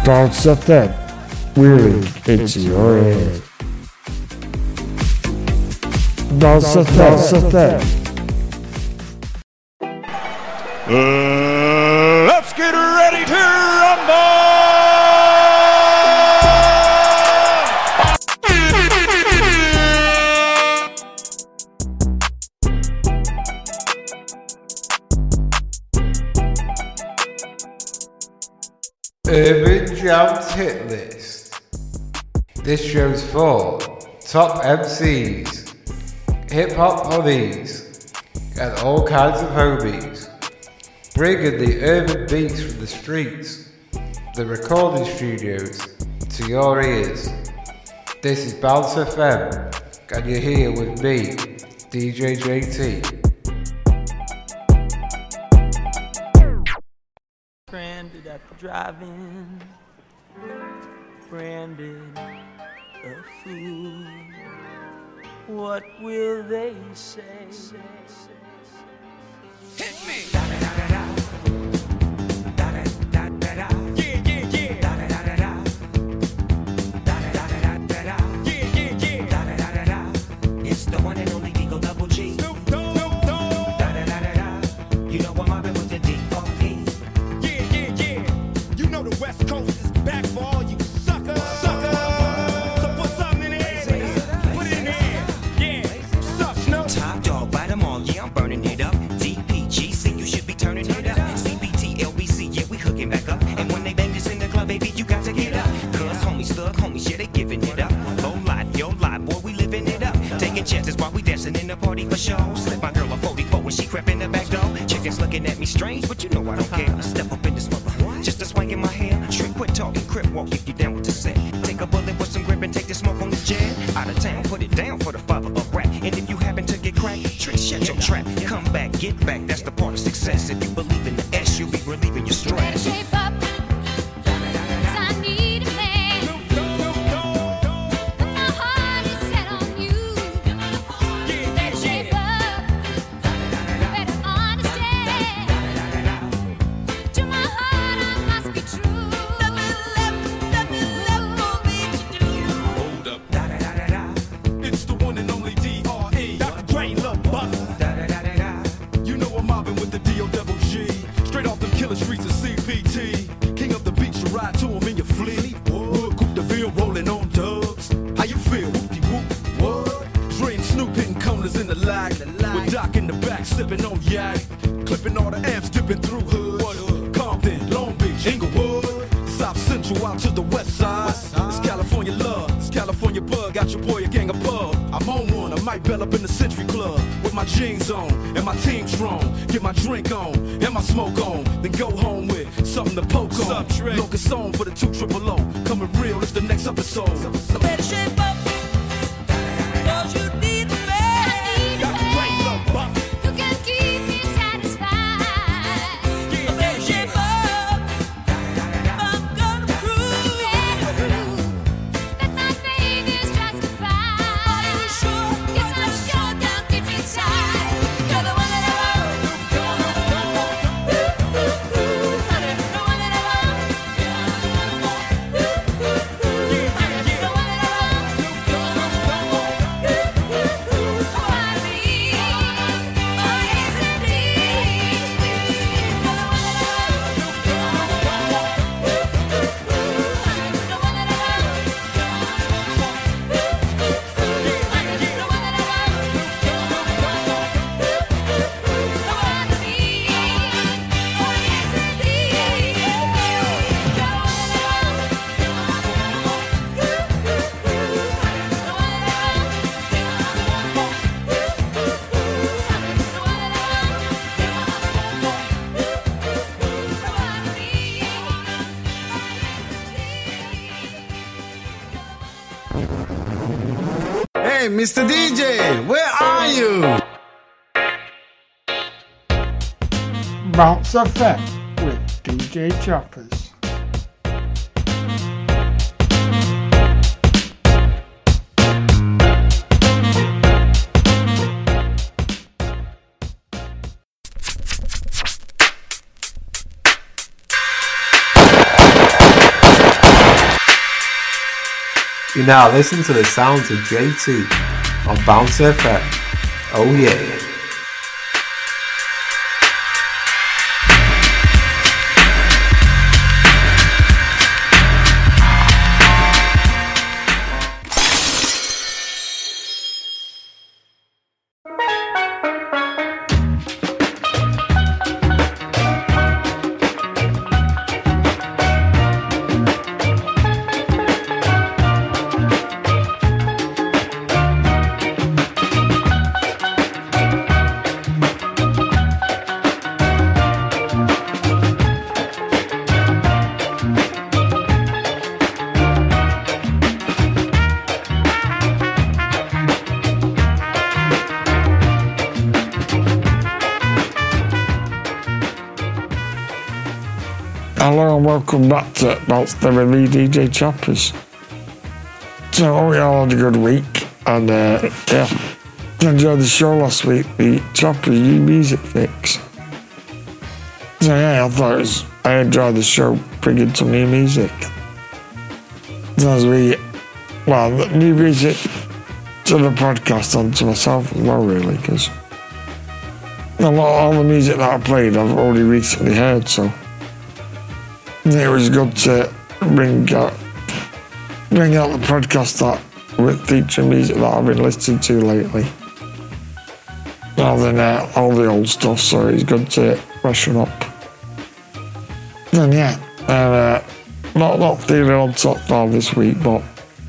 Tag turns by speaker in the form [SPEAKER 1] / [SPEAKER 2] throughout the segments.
[SPEAKER 1] Bounce FM, really into your head. Bounce FM.
[SPEAKER 2] Let's get ready to rumble!
[SPEAKER 3] Urban Jams Hit List. This show's for top MCs, hip hop hobbies, and all kinds of homies. Bringing the urban beats from the streets, the recording studios, to your ears. This is Bounce FM, and you're here with me, DJ JT.
[SPEAKER 4] Stranded after driving, branded a fool. What will they say? Hit me! It's the one and only Eagle Double G. Snoop Dogg. You know I'm mobbing with the D.O.E. You know the West Coast is back for all you suckers. So put something in the air. Put it in the air. Yeah. Suck, Snoop. Top dog, bite them all. Yeah, I'm burning it up. DPGC, you should be turning it up. CBT, LBC, yeah, we hooking back up. And when they bang this in the club, baby, you got to get up. Cause homies, thug homies, yeah, they giving it up. Low life, yo life, boy, we living it up. Taking chances while we dancing in the party for show. Slip my girl a 44 when she crept in the back door. Chickens looking at me strange, but you know I don't care. I step up in this mother, just a swank in my hair. Shrink, quit talking, crip walk if you down with the set. Take a bullet with some grip and take the smoke on the jet. Out of town, put it down for the father of rap. And if you happen to get cracked, trick, shut your trap. Come back, get back, that's the part of success. If you believe in the S, you'll be relieving your stress.
[SPEAKER 5] Shape up, 'cause I need a man. My heart is set on you. Better shape up, better understand. To my heart I must be true. Let me love me to do.
[SPEAKER 2] Hold up. It's the one and only D.R.E. Dr. Dre, Love Bus. You know I'm mobbing with the D.O.G. Straight off them killer streets of CPT. King of the beach, you ride to him in your fleet. Wood, Coupe de Ville, rolling on dubs. How you feel? Whoop-de-whoop. What? Dre and Snoop hitting corners in the lag. With Doc in the back, sipping on yak. Clipping all the amps, dipping through hood. Compton, Long Beach, Inglewood. South Central out to the west side. It's California love, it's California bug. Got your boy a gang of pub. I'm on one, I might bell up in the Century Club. With my jeans on, and my team strong. Get my drink on, and my smoke on. Then go home with something to poke on. Locust song for the 200. Coming real, it's the next episode.
[SPEAKER 4] Better shape up, 'cause you need a man.
[SPEAKER 2] Dr. Dre, Love Bus.
[SPEAKER 5] You can keep me satisfied.
[SPEAKER 4] Better shape up, I'm gonna prove
[SPEAKER 5] That my faith is justified.
[SPEAKER 4] Are you sure?
[SPEAKER 5] Yes, I'm sure they'll keep me tight. You're the one that I want. The one that I want. The one that I want.
[SPEAKER 6] Hey, Mr. DJ, where are you?
[SPEAKER 1] Bounce FM with DJ Choppers.
[SPEAKER 3] You now listen to the sounds of JT on Bounce FM. Oh yeah.
[SPEAKER 1] Hello and welcome back to Bounce Them with me, DJ Choppers. So, we all had a good week, and yeah, enjoyed the show last week, the Choppers New Music Fix. So yeah, I enjoyed the show, bringing some new music. So as new music to the podcast and to myself as well, really, because all the music that I played I've already recently heard, so it was good to bring out the podcast that with featuring music that I've been listening to lately, rather than all the old stuff. So it's good to freshen up. And yeah, not feeling on top now this week, but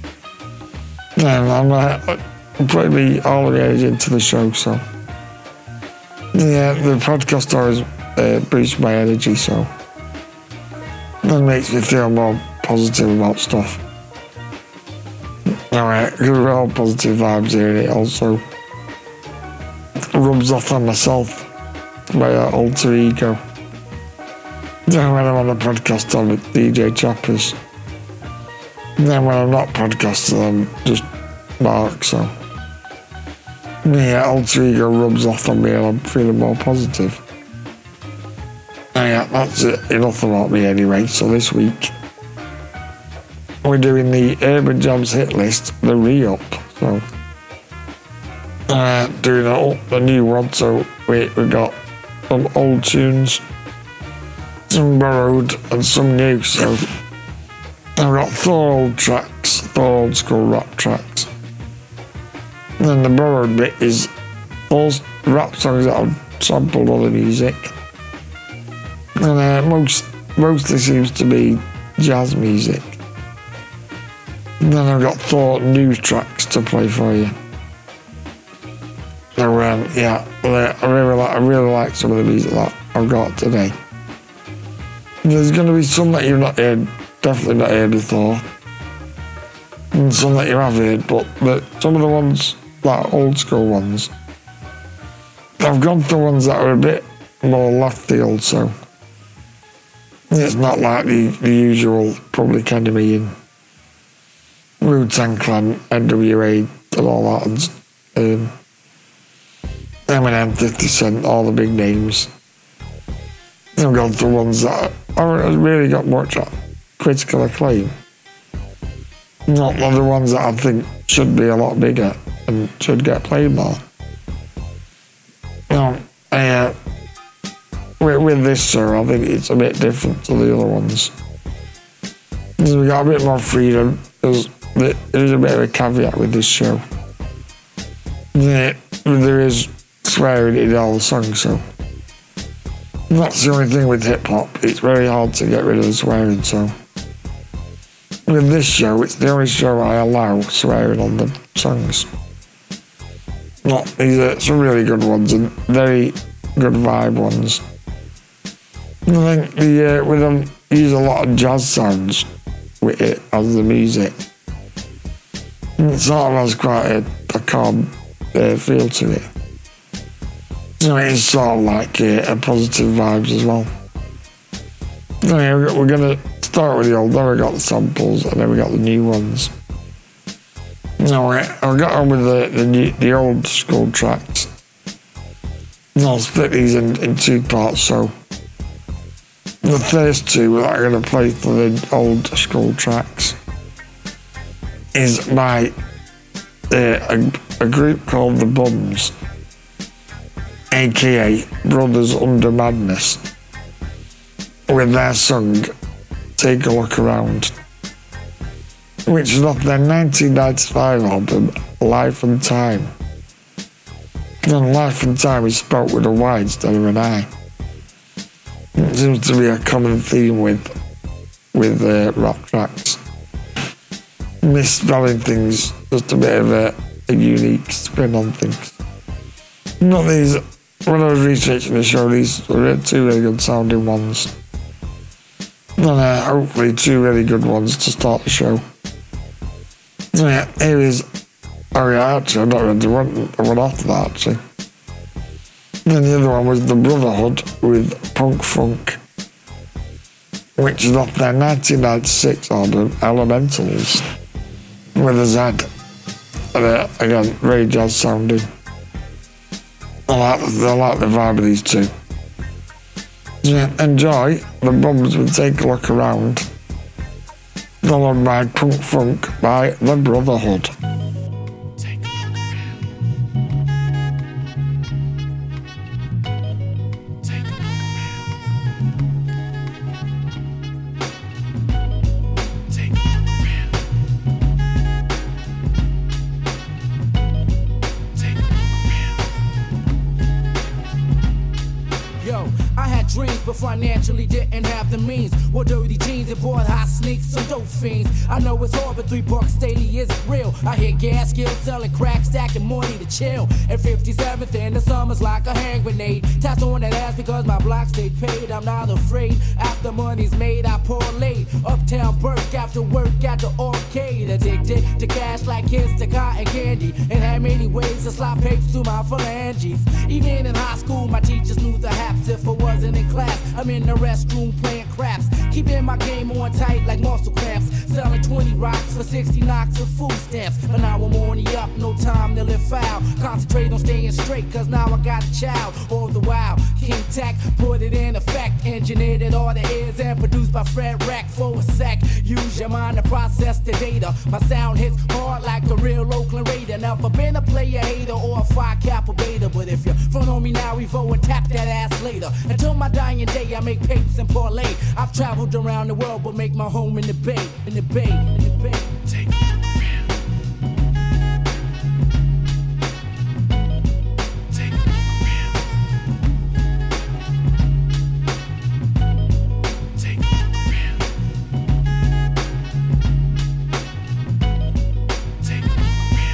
[SPEAKER 1] I'm putting all the energy into the show. So yeah, the podcast always boosts my energy, so that makes me feel more positive about stuff. Alright, because we're all positive vibes here, and it also rubs off on myself, my alter ego. Then when I'm on the podcast, I'm with DJ Choppers. Then when I'm not podcasting, I'm just Mark, so yeah, alter ego rubs off on me and I'm feeling more positive. Yeah, that's it. Enough about me anyway. So this week we're doing the Urban Jams hit list, the re-up. So doing a new one. So we got some old tunes, some borrowed, and some new. So I've got 4 old school rap tracks. And then the borrowed bit is all rap songs that I've sampled other music. And mostly seems to be jazz music. And then I've got 4 news tracks to play for you. So yeah, I really like some of the music that I've got today. There's going to be some that you've not heard, definitely not heard before, and some that you have heard, but some of the ones, like old school ones, I've gone for ones that are a bit more left field, so it's not like the usual Public Enemy and Wu-Tang Clan, NWA and all that, and Eminem, 50 Cent, all the big names. I've gone for ones that haven't really got much critical acclaim. Not the ones that I think should be a lot bigger and should get played more. With this show, I think it's a bit different to the other ones. Because we got a bit more freedom. There's a bit of a caveat with this show. There is swearing in all the songs, so that's the only thing with hip hop. It's very hard to get rid of the swearing, so with this show, it's the only show I allow swearing on the songs. These are some really good ones and very good vibe ones. I think with them use a lot of jazz sounds with it as the music. And it sort of has quite a calm feel to it. So it is sort of like a positive vibes as well. So yeah, we're going to start with the old, then we got the samples, and then we got the new ones. So I'll get on with the old school tracks. And I'll split these in 2 parts, so the first 2 that I'm going to play for the old school tracks is by a group called The Bums, aka Brothers Under Madness, with their song Take a Look Around, which is off their 1995 album Life and Time. And Life and Time is spelt with a Y instead of an I. It seems to be a common theme with rap tracks. Misspelling things, just a bit of a unique spin on things. Not these, when I was researching the show, these were two really good sounding ones. And hopefully two really good ones to start the show. So yeah, here is, oh yeah, actually I don't really want the one after that actually. Then the other one was The Brotherhood with Punk Funk, which is off their 1996 album Elementals, with a Z. And again, very jazz sounding. I like the vibe of these two. So yeah, enjoy The Bums with Take a Look Around, followed by Punk Funk by The Brotherhood.
[SPEAKER 7] Financially didn't have the means. Wore dirty jeans and bought hot sneaks, some dope fiends. I know it's hard, but $3 daily isn't real. I hear gas skills selling crack, stacking money to chill. At 57th in the summer's like a hand grenade. Taps on that ass because my block stayed paid. I'm not afraid. After money's made, I parlay. Uptown Burke after work at the arcade. Addicted to cash like kids to cotton candy. And had many ways to slide papers to my phalanges. Even in high school, my teachers knew the haps. If I wasn't in class, I'm in the restroom playing craps. Keeping my game on tight like muscle cramps. Selling 20 rocks for 60 knocks of food stamps. But now I'm on the up, no time to live foul. Concentrate on staying straight, cause now I got a child. All the while, King Tech put it in effect. Engineered it all the ears and produced by Fred Rack for a sec. Use your mind to process the data. My sound hits hard like a real Oakland Raider. Never been a player hater or a Phi Kappa Beta. But if you're front on me now, Evo and tap that ass later. Until my dying day, I make papers and parlay. I've traveled around the world, but make my home in the Bay, in the Bay, in the Bay. Take it around. Take it around. Take it around. Take it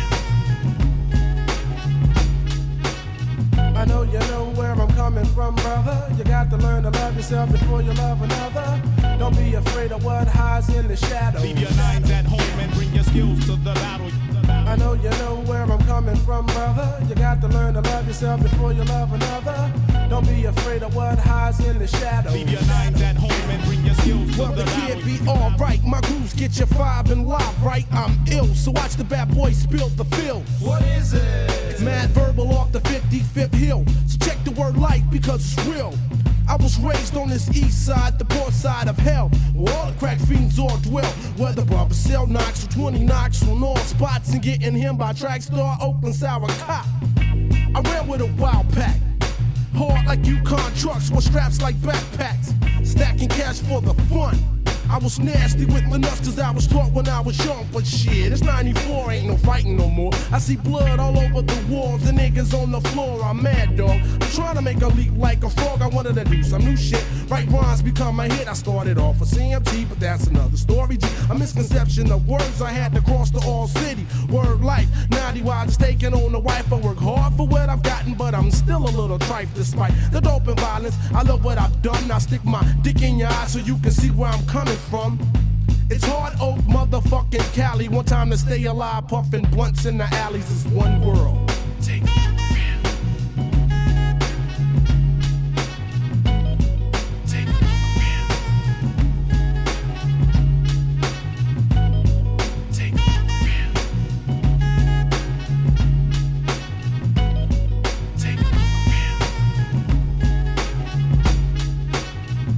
[SPEAKER 7] around.
[SPEAKER 8] I know you know where I'm coming from, brother. You got to learn to love yourself before you love another. Don't be afraid of what hides in the shadows.
[SPEAKER 2] Leave your nines at home and bring your skills to the battle.
[SPEAKER 8] I know you know where I'm coming from, brother. You got to learn to love yourself before you love another. Don't be afraid of what hides in the shadows.
[SPEAKER 2] Leave your nines at home and bring your skills to
[SPEAKER 8] Well,
[SPEAKER 2] the
[SPEAKER 8] it can't
[SPEAKER 2] battle.
[SPEAKER 8] be alright. My grooves get you five and live, right? I'm ill, so watch the bad boy spill the fill.
[SPEAKER 2] What is it?
[SPEAKER 8] It's mad verbal off the 55th hill. So check the word life because it's real. I was raised on this east side, the poor side of hell, where all the crack fiends all dwell. Where the brothers sell knocks for 20 knocks on all spots and getting him by track star Oakland Sour Cop. I ran with a wild pack, hard like Yukon trucks with straps like backpacks, stacking cash for the fun. I was nasty with Linux cause I was taught when I was young. But shit, it's 94, ain't no fighting no more. I see blood all over the walls, the niggas on the floor. I'm mad, dog. I'm trying to make a leap like a frog. I wanted to do some new shit. Write rhymes, become a hit. I started off with CMT, but that's another story. G. A misconception of words I had to cross the all city. Word life, 90 while just taking on the wife. I work hard for what I've gotten, but I'm still a little trife despite the dope and violence. I love what I've done. I stick my dick in your eye so you can see where I'm coming from. It's hard oak motherfucking Cali. One time to stay alive, puffing blunts in the alleys is one world. Take it.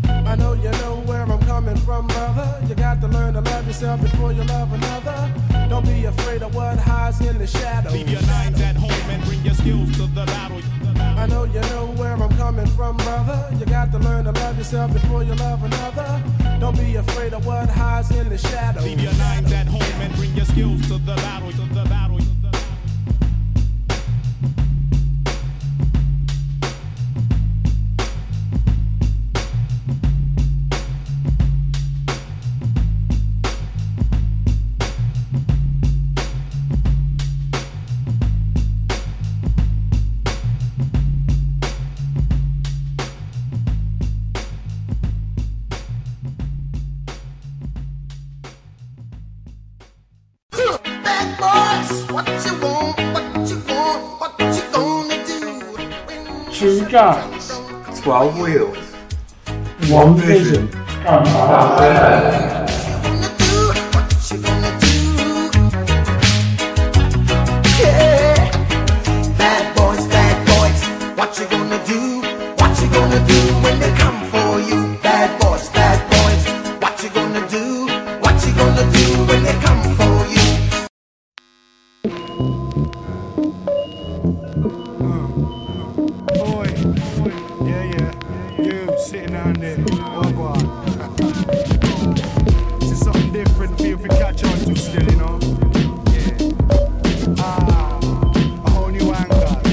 [SPEAKER 8] From brother, you got to learn to love yourself before you love another. Don't be afraid of what hides in the shadows.
[SPEAKER 2] Leave your nines at home and bring your skills to the battle.
[SPEAKER 8] I know you know where I'm coming from, brother. You got to learn to love yourself before you love another. Don't be afraid of what hides in the shadows.
[SPEAKER 2] Leave your nines at home and bring your skills to the battle. To the battle.
[SPEAKER 9] Bad boys, what you want, what you want, what you gonna do?
[SPEAKER 1] Two guys,
[SPEAKER 3] 12 wheels.
[SPEAKER 1] one vision.
[SPEAKER 9] What you gonna do, what you gonna do? Yeah. Bad boys, what you gonna do? What you gonna do when they come for you? Bad boys, what you gonna do? What you gonna do when they come for you?
[SPEAKER 8] Boy, yeah, you sitting down there. Oh, boy. This is something different for you if you catch on to still, you know? Yeah. A whole new angle.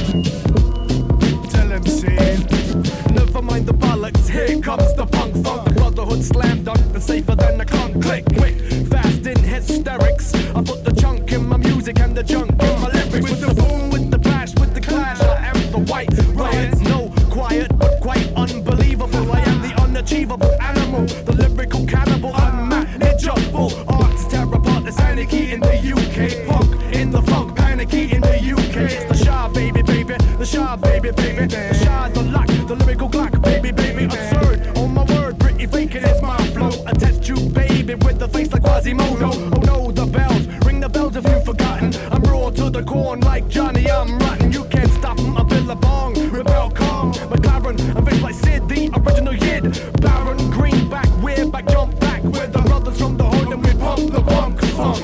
[SPEAKER 8] Tell them, saying.
[SPEAKER 10] Never mind the bollocks, here comes the punk funk. The brotherhood slam dunk, and safer than a cunt. Click, quick, fast in hysterics. I put the chunk in my music and the junk in my lyrics. With the boom, with the bash, with the clash. I am the white riot, no quiet, but quite unbelievable. I am the unachievable animal, the lyrical cannibal, unmanageable. Art to tear apart this anarchy in the UK. Punk in the funk, panicky in the UK. It's the Shah, baby, the Shah, baby, the Shah, the lock, the lyrical Glock, baby, absurd. On my word, pretty vacant is my flow. I test you, baby, with the face like Quasimodo. Oh no, the bells, ring the bells if you've forgotten. I'm raw to the corn like Johnny, I'm rotten. You can't stop him, I Billabong, Rebel Kong, McLaren, I'm face like Sid, the original Yid. Baron, Greenback, we're back, jump back. We're the brothers from the hood and we pump the punk funk.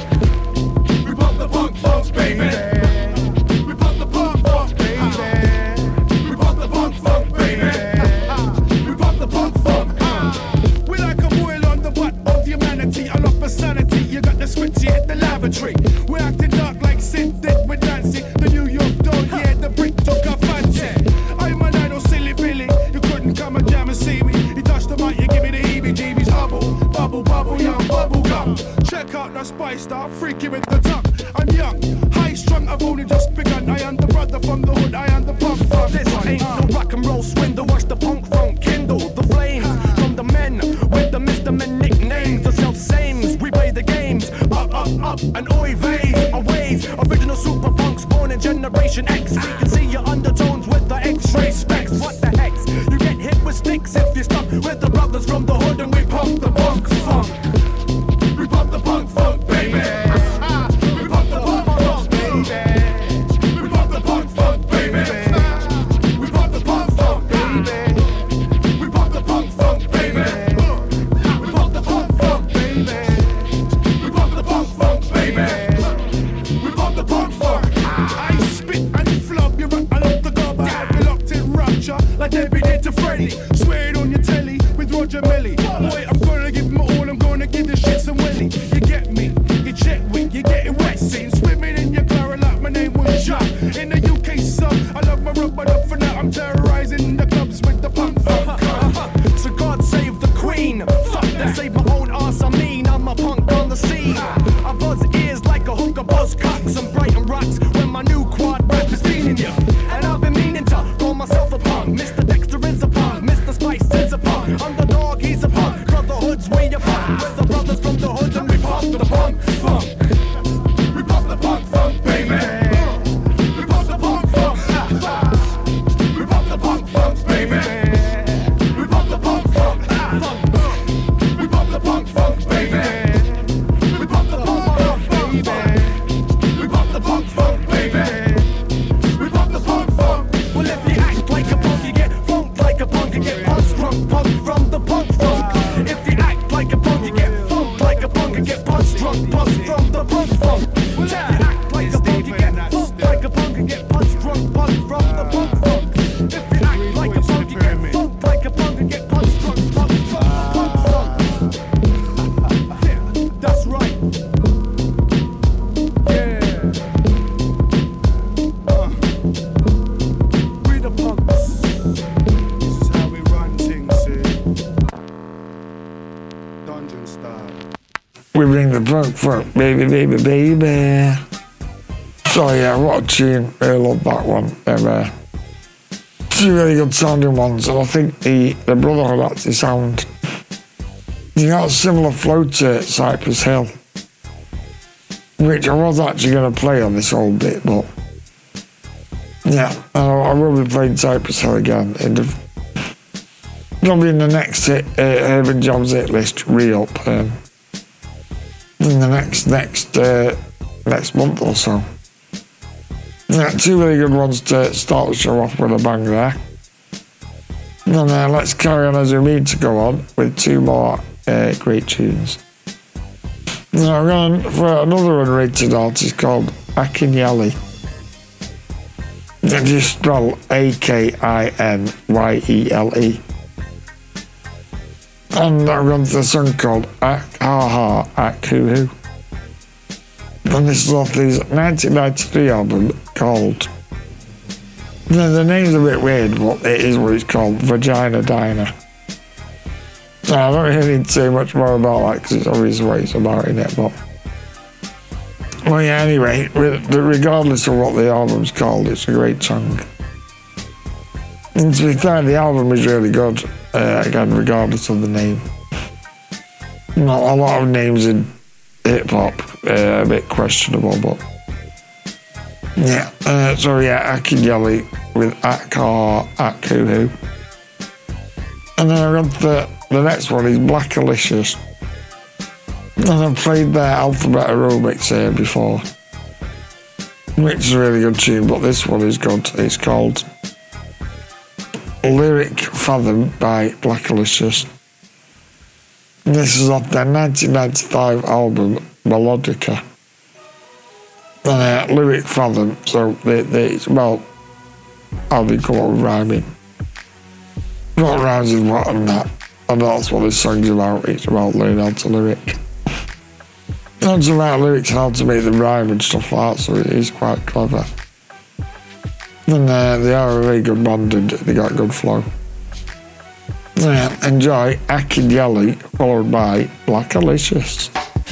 [SPEAKER 10] We pump the punk funk, baby. We pump the punk funk, baby. We pump the punk funk, baby. We pump the punk funk.
[SPEAKER 8] We like a boil on the butt of humanity. I love personality. You got the switchy at the lavatory. We're acting dark like Sid did with Nancy. The New York dog, yeah, the brick took a fancy. I'm an idol, silly Billy. You couldn't come and jam and see me. You touch the mic, you give me the heebie-jeebies. Bubble, young bubble gum. Check out the spice star, freaky with the tongue. I'm young, high strung, I've only just begun. I am the brother from the hood, I am the punk from
[SPEAKER 10] This ain't no rock and roll swindle. Watch the punk funk kindle the flames from the men with the Mr. Men nicknames. The self-sames, we play the games. Up, and oy veys, aways. Original super punks born in Generation X. You can see your undertones with the X-ray specs. What the hex? You get hit with sticks if you're stuck with the brothers from the hood, and we pump the punk funk. We pump the punk funk, baby. We pump the punk funk, baby. We pump the punk funk, baby. We pump the punk funk, baby. We pump the punk funk, baby. We pump the punk funk, baby. We pump the punk funk, baby. We pump the punk funk.
[SPEAKER 8] I spit and flub you, but I love the gob. I be locked in rapture like Debbie did to Freddy. Swear it on your telly with Roger Melly. Boy, I'm gonna give him all, I'm gonna give this shit some willy. You get me, you check me, you getting wet. Seen swimming in your Clara like my name was Jack. In the UK sub, I love my rub, but up for now I'm terrorizing the clubs with the punk funk.
[SPEAKER 10] So God save the queen. Fuck that, save my own ass. I mean, I'm a punk on the scene. I buzz ears like a hooker buzz cocks and Brighton rocks when my new quad rap is feeding you. And I've been meaning to call myself a punk. Mr. Dexter is a punk, Mr. Spice is a punk. Underdog, he's a punk. Brotherhood's where you punk. We're the brothers from the hood and we pump the punk funk. We pump the punk funk, baby. We pump the punk funk. We pump the punk funk, baby. We pump the punk funk. We pump the punk funk, baby. We pump the punk funk, baby. We pump the punk funk, baby. We pump the punk funk. Well, if you act like a punk, you get funked like a punk. You get punch drunk, punk from the punk funk. If you act like a punk, you get funked like a punk. You get punch drunk, punk from the punk funk.
[SPEAKER 1] We bring the funk, baby, baby, baby. So yeah, what a tune. I love that one. Two really good sounding ones, and I think the Brotherhood actually sound, you got a similar flow to Cypress Hill, which I was actually going to play on this whole bit, but yeah, I will be playing Cypress Hill again. Probably in the next Urban Jams hit list re-up in the next month or so. Yeah, two really good ones to start the show off with a bang there. And let's carry on as we mean to go on with two more great tunes. Now we're going for another unrated artist called Akinyele. That you spell Akinyele. And I'm going to a song called Ak Ha Ha Ak Hoo Hoo. And this is off his 1993 album called, the name's a bit weird, but it is what it's called, Vagina Diner. So I don't really need to say much more about that because it's obvious what it's about in it, but well, yeah, anyway, regardless of what the album's called, it's a great song. And to be fair, the album is really good, again, regardless of the name. Not a lot of names in hip-hop, a bit questionable, but yeah. So yeah, Akinyele with Ak Ha Ak Hoo Hoo. And then I got the next one is Blackalicious. And I've played their Alphabet Aerobics here before, which is a really good tune, but this one is good. It's called Lyric Fathom by Blackalicious. This is off their 1995 album Melodica. And Lyric Fathom, so it's about how they come up with rhyming. What rhymes with what and that. And that's what this song's about. It's about learning how to lyric. How to write lyrics and how to make them rhyme and stuff like that, so it is quite clever. And they are a very good band and they got good flow. Yeah, enjoy Akinyele followed by Blackalicious.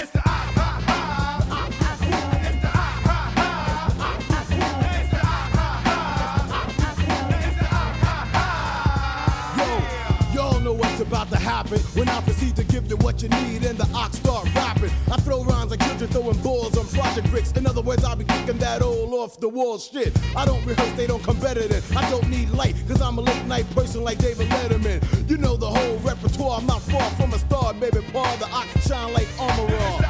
[SPEAKER 8] About to happen when I proceed to give you what you need and the ox start rapping. I throw rhymes like children throwing balls on project bricks. In other words, I'll be kicking that old off the wall shit. I don't rehearse, they don't come better than. I don't need light, cause I'm a late night person like David Letterman. You know the whole repertoire, I'm not far from a star, baby. Paul, the ox shine like armor on.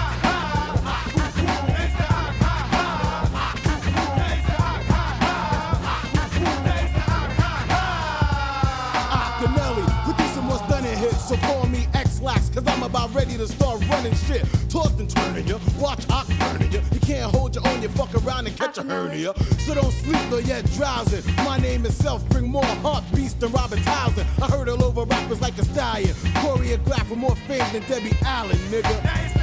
[SPEAKER 8] So call me X-Lax, cause I'm about ready to start running shit. Tossed and turning ya, watch Ock burning ya. You can't hold your own, you fuck around and catch a hernia. So don't sleep nor yet drowsing. My name itself bring more heart beats than Robert Townsend. I heard all over rappers like a stallion. Choreograph with more fame than Debbie Allen, nigga.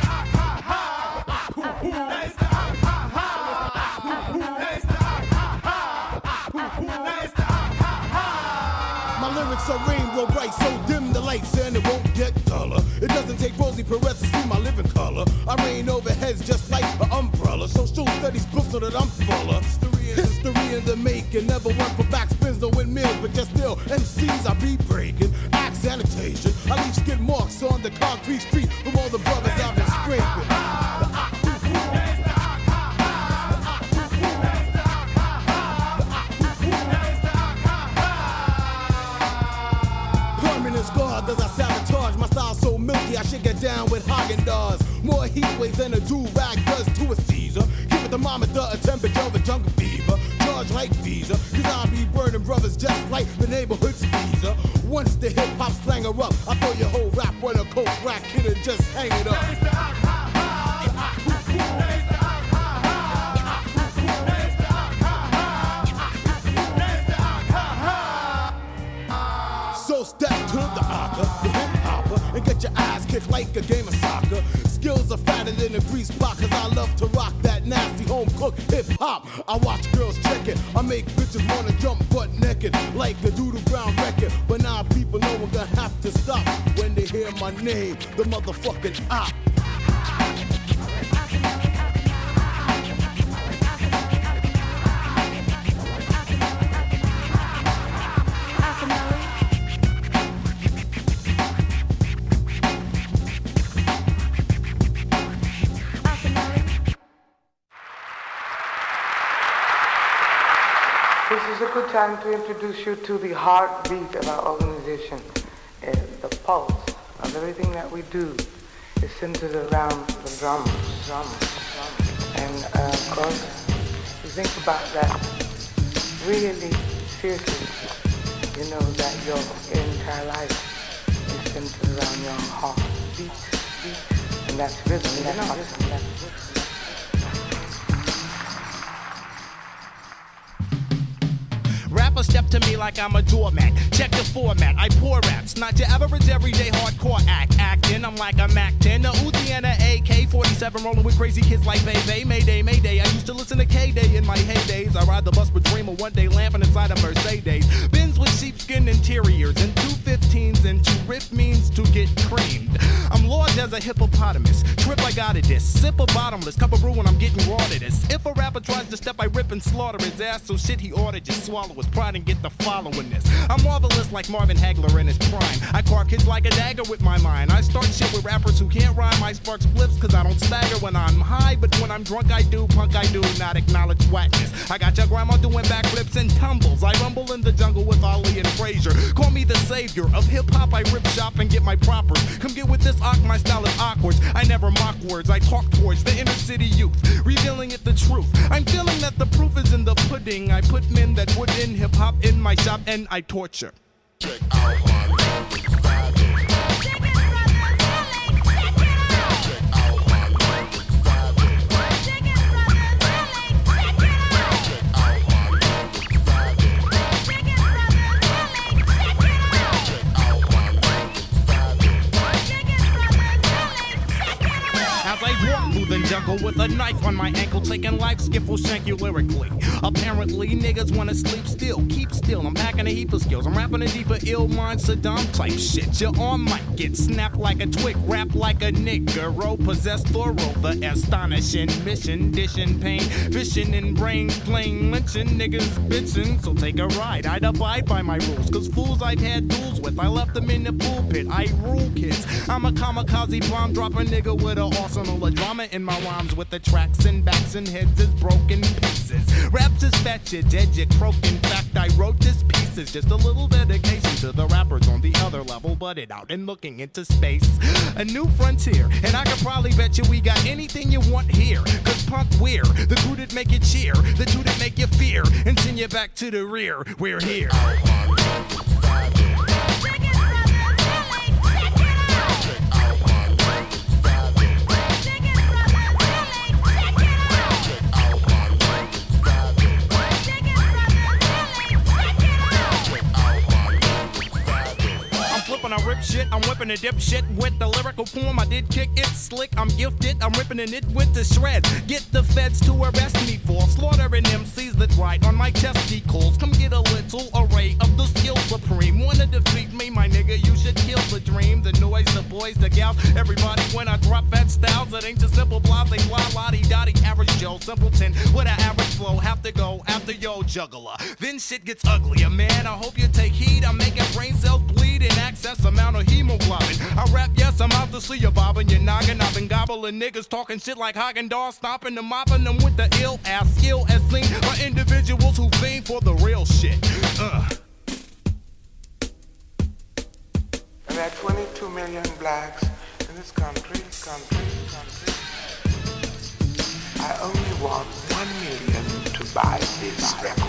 [SPEAKER 8] My lyrics are rainbow bright, so dim the lights and it won't get duller. It doesn't take Rosie Perez to see my living color. I rain over heads just like an umbrella. So shoot studies books so that I'm fuller. History in the making, never one for backspins, no windmills, but just still MCs I be breaking. Act sanitation, I leave skid marks on the concrete street from all the brothers I've been scraping. Scars as I sabotage my style so milky I should get down with Haagen-Dazs. More heat waves than a do-rag does to a Caesar. Give a thermometer a temperature of a jungle fever. Charge like Visa, cause I'll be burning brothers just like the neighborhood skeezer. Once the hip-hop slang her up, I throw your whole rap on a coke rack kid and just hang it up. So step to the hopper, the hip hopper, and get your ass kicked like a game of soccer. Skills are fatter than a grease spot, cause I love to rock that nasty home cooked hip hop. I watch girls check it, I make bitches wanna jump butt naked like a Doodle Brown record. But now people know we're gonna have to stop when they hear my name, the motherfucking op.
[SPEAKER 11] This is a good time to introduce you to the heartbeat of our organization. The pulse of everything that we do is centered around the drums. And of course, you think about that really seriously, you know that your entire life is centered around your heartbeat. And that's rhythm, and that's rhythm.
[SPEAKER 4] Rappers step to me like I'm a doormat. Check the format, I pour raps. Not your average everyday hardcore acting. I'm like a Mac 10, a Uzi and a AK-47 rolling with crazy kids like Bebe. Mayday, Mayday. I used to listen to K-Day in my heydays. I ride the bus with Dreamer one day lamping inside a Mercedes. Benz with sheepskin interiors and 215s and two riff means to get creamed. I'm large as a hippopotamus. Trip I got it this. Sip a bottomless. Cup of brew when I'm getting raw to this. If a rapper tries to step, I rip and slaughter his ass. So shit he oughta just swallow his pride and get the following this. I'm marvelous like Marvin Hagler in his prime. I carve kids like a dagger with my mind. I start shit with rappers who can't rhyme. I spark spliffs cause I don't stagger when I'm high. But when I'm drunk I do, punk I do, not acknowledge whackness. I got your grandma doing backflips and tumbles. I rumble in the jungle with Ali and Frazier. Call me the savior of hip-hop. I rip shop and get my propers. Come get with this my style is awkward. I never mock words. I talk towards the inner city youth, revealing it the truth. I'm feeling that the proof is in the pudding. I put men that would in hip-hop in my shop and I torture.
[SPEAKER 2] Check out my lyrics, Friday. Check out my lyrics, Friday. Check out my lyrics, Friday. Check out my lyrics, Friday.
[SPEAKER 4] As I walk through the jungle with a knife on my ankle, taking life, skiffle shank you lyrically. Apparently, niggas wanna sleep still, keep still. I'm packing a heap of skills. I'm rapping a deeper, ill mind, Saddam type shit. Your arm might get snapped like a twig, rap like a nigger. Possess thorough, the astonishing mission, dishing pain, fishing in brains, plain lynching niggas bitching. So take a ride. I'd abide by my rules, cause fools I've had duels with. I left them in the pulpit. I rule kids. I'm a kamikaze bomb dropping nigga with an arsenal of drama in my rhymes with the tracks and backs and heads is broken pieces. Raps is fetch it, dead you croak. In fact, I wrote this piece as just a little dedication to the rappers on the other level, butted out and looking into space. A new frontier, and I can probably bet you we got anything you want here. Cause punk we're the crew that make you cheer, the two that make you fear, and send you back to the rear. We're here. I rip shit, I'm whipping a dip shit with the lyrical form. I did kick it slick, I'm gifted, I'm ripping it with the shreds. Get the feds to arrest me for slaughtering MCs that ride on my testicles. Come get a little array of the skill supreme. Wanna defeat me, my nigga, you should kill the dream. The noise, the boys, the gals, everybody when I drop that styles. It ain't just simple blase, blah, lottie-dottie, average Joe, simpleton with an average flow. Have to go after yo juggler. Then shit gets uglier, man. I hope you take heed. I'm making brain cells bleed in excess amount of hemoglobin. I rap, yes, I'm out to see you bobbing your noggin. I've been gobbling niggas talking shit like Haagen-Dazs, stomping them, mopping them with the ill-ass skill as seen by individuals who fiend for the real shit.
[SPEAKER 11] There are 22 million blacks in this country. I only want 1 million to buy this record.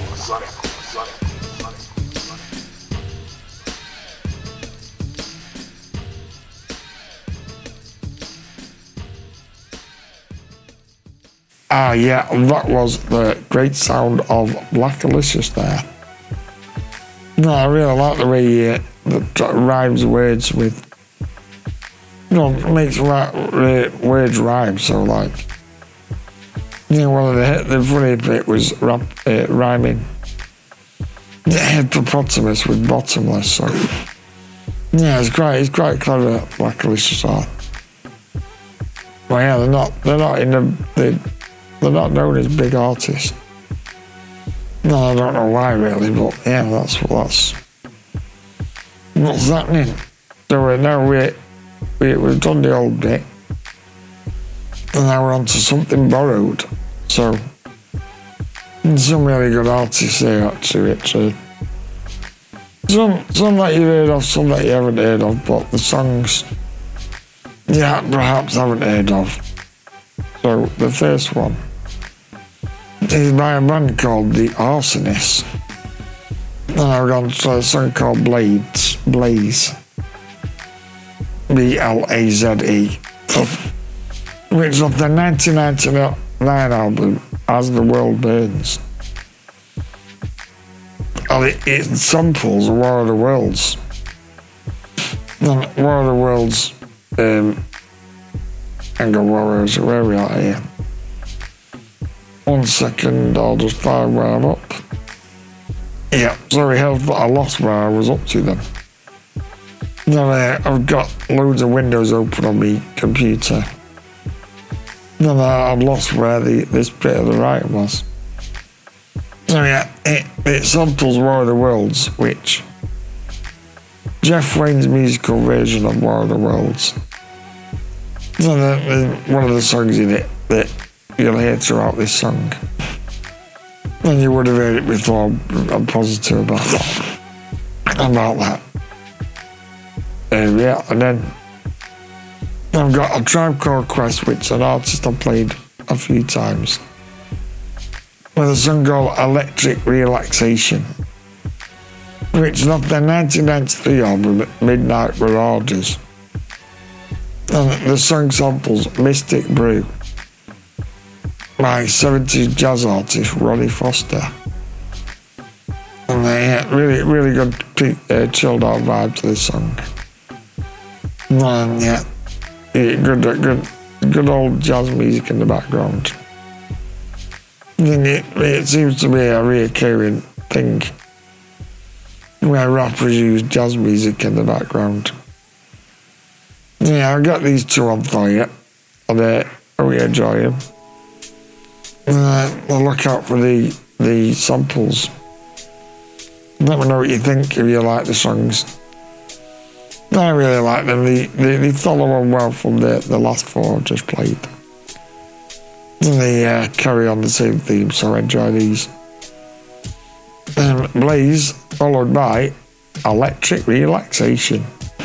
[SPEAKER 1] Ah, yeah, that was the great sound of Blackalicious there. No, I really like the way he rhymes words with, makes words rhyme. So, like, one of the funny bit was rhyming hippopotamus with bottomless. So, yeah, it's quite clever, Blackalicious art. Well, yeah, they're not known as big artists. No, I don't know why really, but yeah, that's what's happening. So now we've done the old bit, and now we're on to something borrowed. So some really good artists there actually. Some that you've heard of, some that you haven't heard of, but the songs perhaps haven't heard of. So the first one is by a band called The Arsonists. And I've gone to a song called Blaze. Blaze. Which is off the 1999 album, As the World Burns. And it samples War of the Worlds. And War of the Worlds, hang on, where we are here. 1 second, I'll just find where I'm up. Yeah, sorry, I lost where I was up to then. Now I've got loads of windows open on my computer. Then I've lost where this bit of the writing was. So yeah, it samples War of the Worlds, which Jeff Wayne's musical version of War of the Worlds. So there's one of the songs in it that you'll hear throughout this song. And you would have heard it before. I'm positive about that. Yeah, and then I've got A Tribe Called Quest, which is an artist I've played a few times, with a song called Electric Relaxation, which is off their 1993 album Midnight Marauders. And the song samples Mystic Brew by 70s jazz artist Ronnie Foster. And really, really good chilled out vibe to this song. And good old jazz music in the background. And it seems to be a reoccurring thing where rappers use jazz music in the background. Yeah, I got these two on for you, and I hope you enjoy them. I'll look out for the samples. Let me know what you think if you like the songs. I really like them. They follow on well from the last four I've just played. And they carry on the same theme, so enjoy these. Blaze, followed by Electric Relaxation.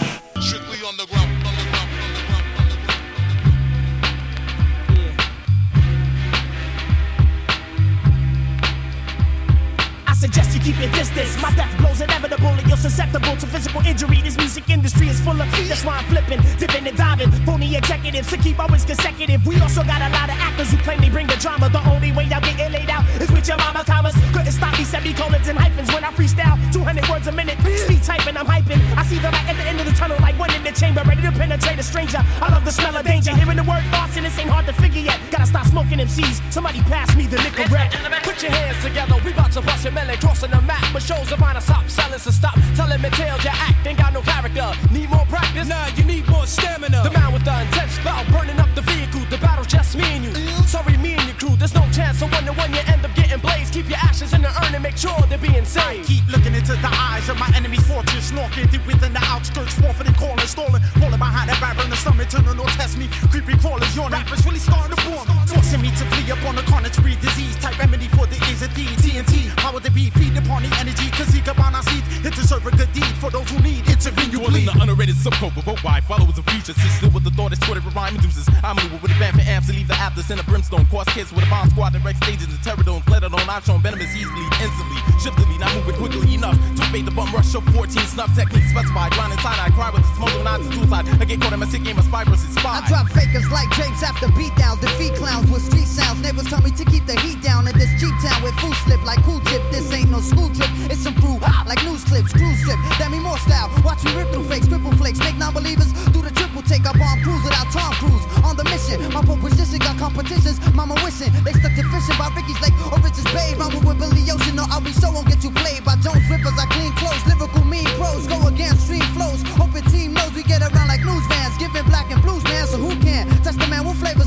[SPEAKER 12] Suggest you keep your distance. My death blows inevitable and you're susceptible to physical injury. This music industry is full of that's why I'm flipping, dipping and diving. Phony executives to keep always consecutive. We also got a lot of actors who claim they bring the drama. The only way y'all getting laid out is with your mama commas. Couldn't stop me semicolons and hyphens when I freestyle. 200 words a minute, speed typing, I'm hyping. I see the light at the end of the tunnel like one in the chamber, ready to penetrate a stranger. I love the smell of danger. Hearing the word boss and this ain't hard to figure yet. Gotta stop smoking MCs. Somebody pass me the nickel red.
[SPEAKER 13] Put your hands together, we about to bust your melon, crossing the map. But shows of mine, stop selling, so stop telling me tales. Your act ain't got no character. Need more practice? Nah, you need more stamina. The man with the intense spell, burning up the vehicle. The battle's just me and you. Sorry, me and your crew. There's no chance of 1-to-1 you end up getting blazed. Keep your ashes in the urn and make sure they're being saved.
[SPEAKER 14] I keep looking into the eyes of my enemy's fortress, snorking deep within the outskirts, forfeiting, calling, stalling, falling behind that barrier in the summit, turning or test me. Creepy crawlers, your rappers really starting to form, forcing me to flee up on the carnage, breed disease type remedy for the ears of thieves. TNT, how would they be? Feed upon the energy, cause he come on our seats, hit to serve a good deed for those who need. Intervene, you
[SPEAKER 15] in the underrated subcode, but why followers of future still with the thought it's Twitter rhyme induces. I'm maneuver with a band for amps to leave the afters in a brimstone. Course kids with a bomb squad that wreck stages and terrordomes. Let it on, I've shown venomous easily, instantly, shiftily, not moving quickly enough to fade the bum rush of 14 snuff techniques specified. Grinding cyanide, cry with the smoke of nines and suicide. I get caught in my sick game of spy versus spy.
[SPEAKER 16] I drop fakers like James after beatdowns, defeat clowns with street sounds. Neighbors tell me to keep the heat down in this cheap town with food slip like cool tip. This ain't no school trip, it's some brew like news clips, cruise strip. Demi Moore style, watch me rip through fakes, triple flakes, make non-believers do the triple take up on cruise without Tom Cruise. On the mission, my proposition got competitions. Mama wishing they stuck to fishing by Ricky's Lake or Richard's Bay. Rumble with Billy Ocean, no, I'll be so won't get you played by Jones Rippers. I clean clothes, lyrical mean pros, go against stream flows. Hoping team knows we get around like news vans, giving black and blues man. So who can touch the man with flavors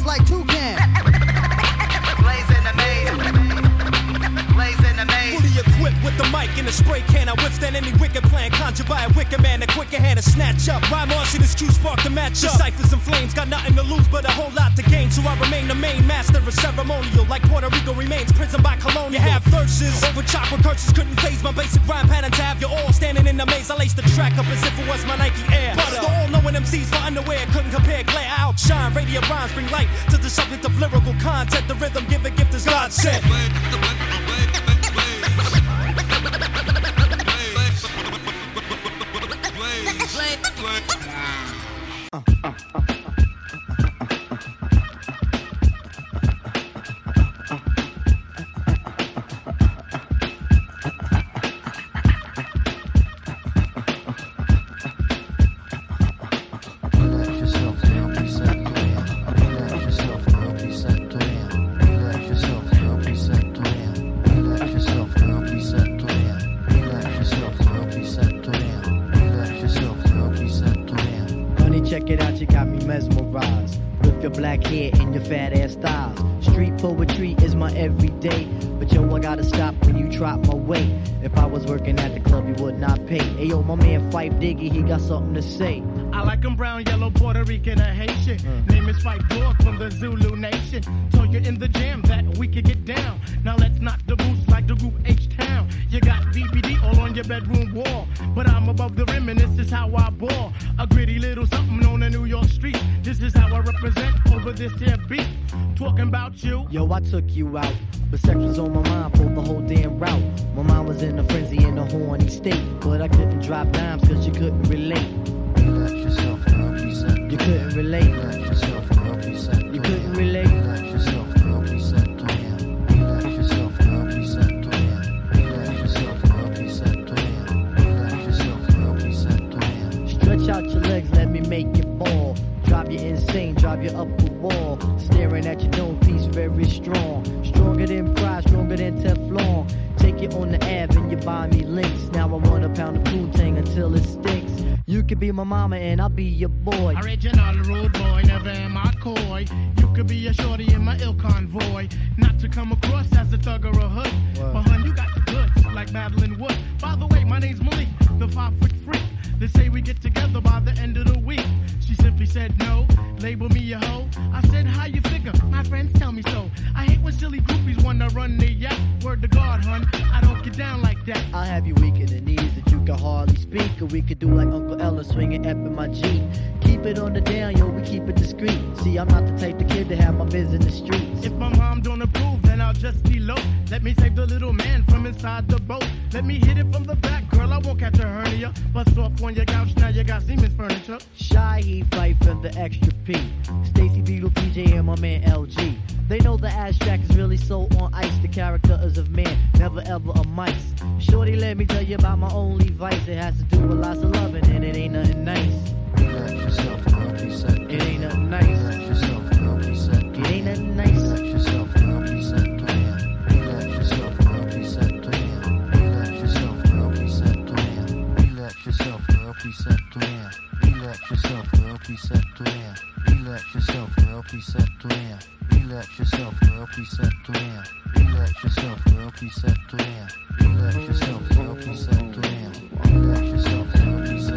[SPEAKER 12] snatch up. Rhyme on, see this cue spark to match up. Ciphers and flames, got nothing to lose but a whole lot to gain. So I remain the main master of ceremonial. Like Puerto Rico remains prison by colonial. You have verses over chakra curses, couldn't phase my basic rhyme pattern to have you all standing in the maze. I laced the track up as if it was my Nike Air. The all-knowing MCs for underwear couldn't compare. Glare outshine, radiant rhymes bring light to the subject of lyrical content. The rhythm give a gift as God said.
[SPEAKER 17] Diggy, he got something to say.
[SPEAKER 18] I like him brown, yellow, Puerto Rican, or Haitian. Name is Fight Dog from the Zulu Nation. Told you in the jam that we could get down. Now let's knock the boots like the group H-Town. You got BBD all on your bedroom wall. But I'm above the rim and this is how I ball. A gritty little something on the New York street. This is how I represent over this here beat. Talking about you.
[SPEAKER 17] Yo, I took you out. But sex was on my mind for the whole damn route. My mind was in a frenzy in a horny state. But I couldn't drop dimes cause you couldn't relate.
[SPEAKER 19] Relax yourself, girl, please.
[SPEAKER 17] You couldn't relate.
[SPEAKER 19] Relax yourself, girl, please.
[SPEAKER 17] You couldn't relate.
[SPEAKER 19] Relax yourself, girl, please. Relax yourself, girl, please. Relax yourself, girl, please. Relax yourself, girl, please.
[SPEAKER 17] Stretch out your legs, let me make you ball. Drive you insane, drive you up the wall. Staring at your dome piece very strong. Stronger than pride, stronger than Teflon. Take you on the Ave and you buy me links. Now I want a pound of Poontang until it stinks. You could be my mama and I'll be your boy.
[SPEAKER 18] Original rude boy, never am I coy. You could be a shorty in my ill convoy. Not to come across as a thug or a hood. But hun, you got the goods, like Madeline Wood. By the way, my name's Malik, the 5-foot freak. They say we get together by the end of the week. She simply said no, label me a hoe. I said, how you figure? My friends tell me so. I hate when silly groupies wanna run their yacht. Word to God, hun, I don't get down like that.
[SPEAKER 17] I'll have you weak in the knees that you can hardly speak. Or we could do like Uncle Ella swinging up in my Jeep. Keep it on the down, yo, we keep it discreet. See, I'm not the type of kid to have my biz in the streets.
[SPEAKER 18] If my mom don't approve, then I'll just be low. Let me save the little man from inside the boat. Let me hit it from the back, girl, I won't catch a hernia. Bust off on your couch, now you got Siemens furniture.
[SPEAKER 17] Shy, he fight from the extra P. Stacy Beetle, PJ, and my man LG. They know the abstract is really so on ice. The character is of man, never ever a mice. Shorty, let me tell you about my only vice. It has to do with lots of loving and it ain't nothing nice.
[SPEAKER 19] Relax yourself, girl, please.
[SPEAKER 17] It ain't nothing nice.
[SPEAKER 19] Relax yourself, girl, please.
[SPEAKER 17] It ain't nothing nice.
[SPEAKER 19] Relax yourself, girl, please. Relax yourself, girl, please. Relax yourself, girl, please. Relax yourself, girl, please. Relax yourself, girl, please. Relax yourself, girl, please. Relax yourself, girl, please. Relax yourself, girl, please. Relax yourself, girl, please. Relax yourself, girl, please.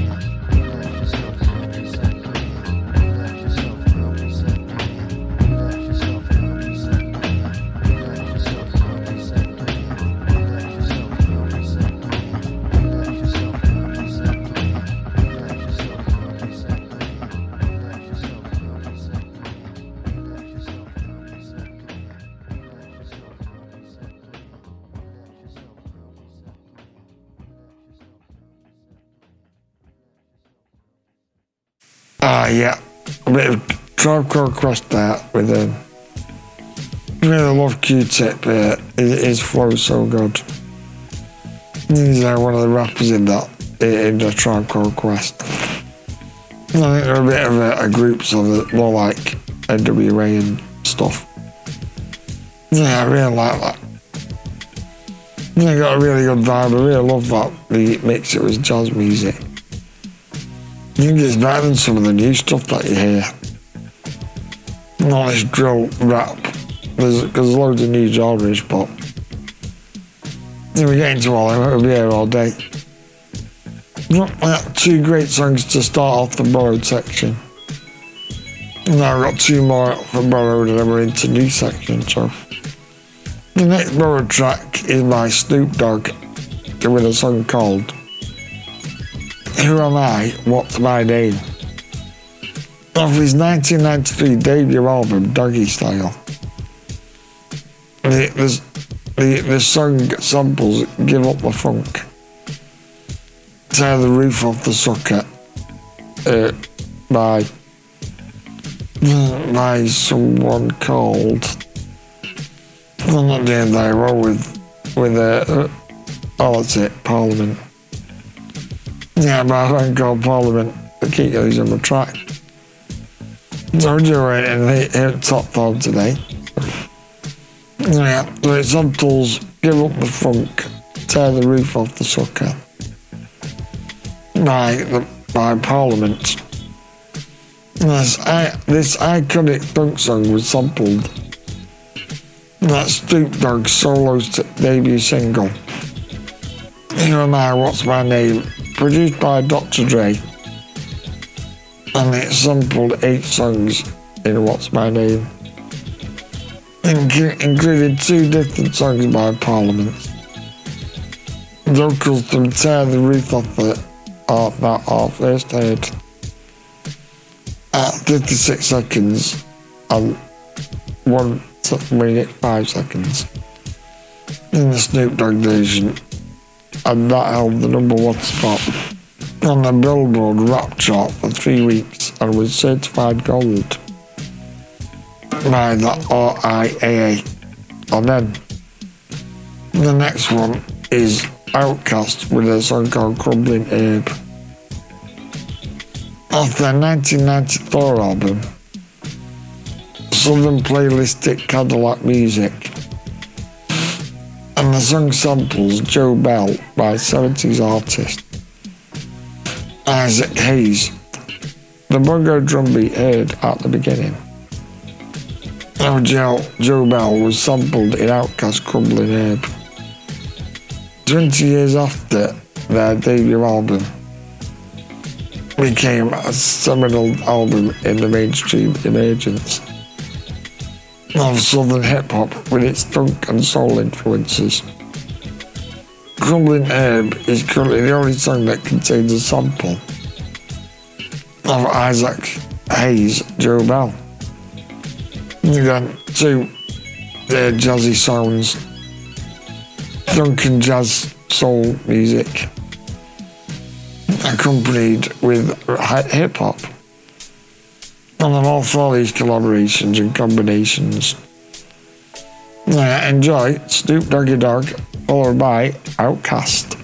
[SPEAKER 1] Yeah, a bit of Tribe Called Quest there with him. Really love Q-Tip, his flow's so good. He's one of the rappers in the Tribe Called Quest. I think they're a bit of a group, so they're more like NWA and stuff. Yeah, I really like that. They got a really good vibe, I really love that they mix it with jazz music. I think it's better than some of the new stuff that you hear. All this drill rap. There's loads of new genres, but if we get into all of it, we'll be here all day. Two great songs to start off the Borrowed section. Now I've got two more from Borrowed and then we're into new section. So the next Borrowed track is by Snoop Dogg with a song called Who Am I? What's My Name? Off his 1993 debut album Doggy Style. The song samples Give Up the Funk, Tear the Roof Off the Sucker by someone called I'm not doing that well with that's it, Parliament. Yeah, by a band called Parliament. I keep using my track. So we're in the top form today. Yeah, so it's on tools, Give Up the Funk, Tear the Roof Off the Sucker by Parliament. This iconic funk song was sampled. That's Snoop Dogg's solo debut single. Who Am I? What's My Name? Produced by Dr. Dre. And it sampled 8 songs in What's My Name, including 2 different songs by Parliament. Vocals from Tear the Roof Off that are first heard at 56 seconds and 1 minute 5 seconds in the Snoop Dogg version, and that held the #1 spot on the Billboard Rap chart for 3 weeks and was certified gold by the RIAA. And then the next one is Outkast with a song called Crumbling Herb. Off their 1994 album, Southern Playlistic Cadillac Music. And the song samples Joe Bell by 70s artist Isaac Hayes. The bongo drum beat heard at the beginning. Now Joe Bell was sampled in Outkast Crumbling Herb. 20 years after their debut album became a seminal album in the mainstream emergence of Southern hip-hop with its funk and soul influences. Crumbling Herb is currently the only song that contains a sample of Isaac Hayes' Joe Bell. Then 2 jazzy sounds, drunken jazz soul music, accompanied with hip-hop. And I'm all for these collaborations and combinations. Enjoy Snoop Doggy Dogg, followed by Outkast.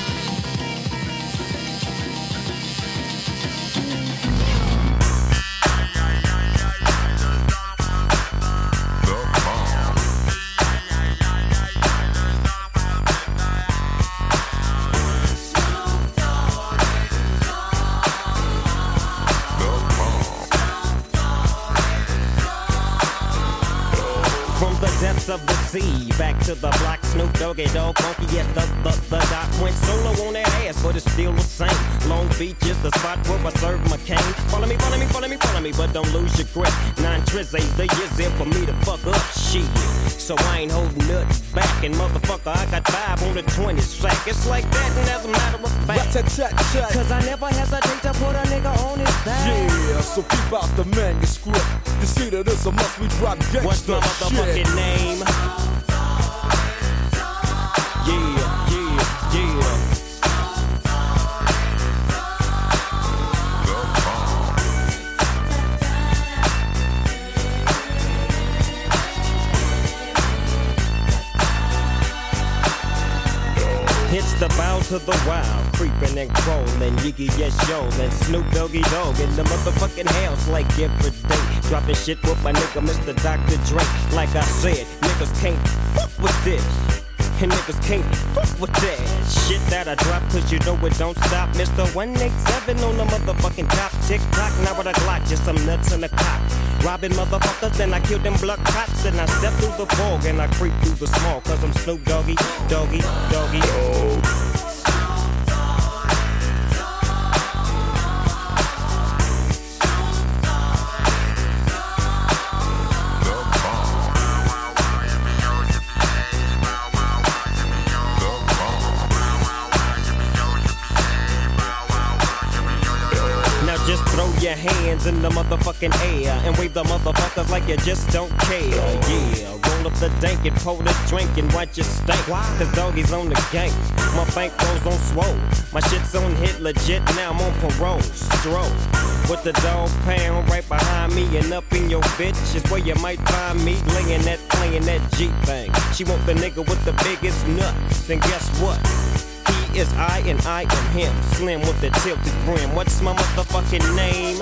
[SPEAKER 20] Of the sea, back to the block, Snoop Doggy Dogg, funky, yes, the dot went solo on that ass, but it's still the same. Long Beach is the spot where I serve my cane. Follow me, but don't lose your grip. 9 trizzies, the years there for me to fuck up shit. So I ain't holding nothing back, and motherfucker, I got 5 on the 20 sack. It's like that, and as a matter of fact, cause I never hesitate to put a nigga on his back.
[SPEAKER 10] Yeah, so keep out the manuscript. You see that it's a must we drop gangsta.
[SPEAKER 20] What's my motherfucking name? Yeah. It's the bow to the wild, creeping and crawling, Yiggy yes yo, and Snoop Doggy Dogg in the motherfucking house like every day. Dropping shit with my nigga Mr. Dr. Dre. Like I said, niggas can't fuck with this. And niggas can't fuck with that shit that I drop, cause you know it don't stop. Mr. 187 on the motherfucking top. Tick tock, now with a Glock, just some nuts in the cock. Robbing motherfuckers, then I kill them blood cops. And I step through the fog and I creep through the small, cause I'm Snoop Doggy, Doggy, Doggy. Just throw your hands in the motherfucking air and wave the motherfuckers like you just don't care. Yeah, roll up the dank and pour the drink and watch it stank. Cause doggies on the gang. My bankroll's on swole. My shit's on hit legit, now I'm on parole. Stroll. With the dog pound right behind me and up in your bitch is where you might find me laying that, playing that G thing. She want the nigga with the biggest nuts, and guess what? He is I and I am him. Slim with the tilted brim. What's my motherfucking name?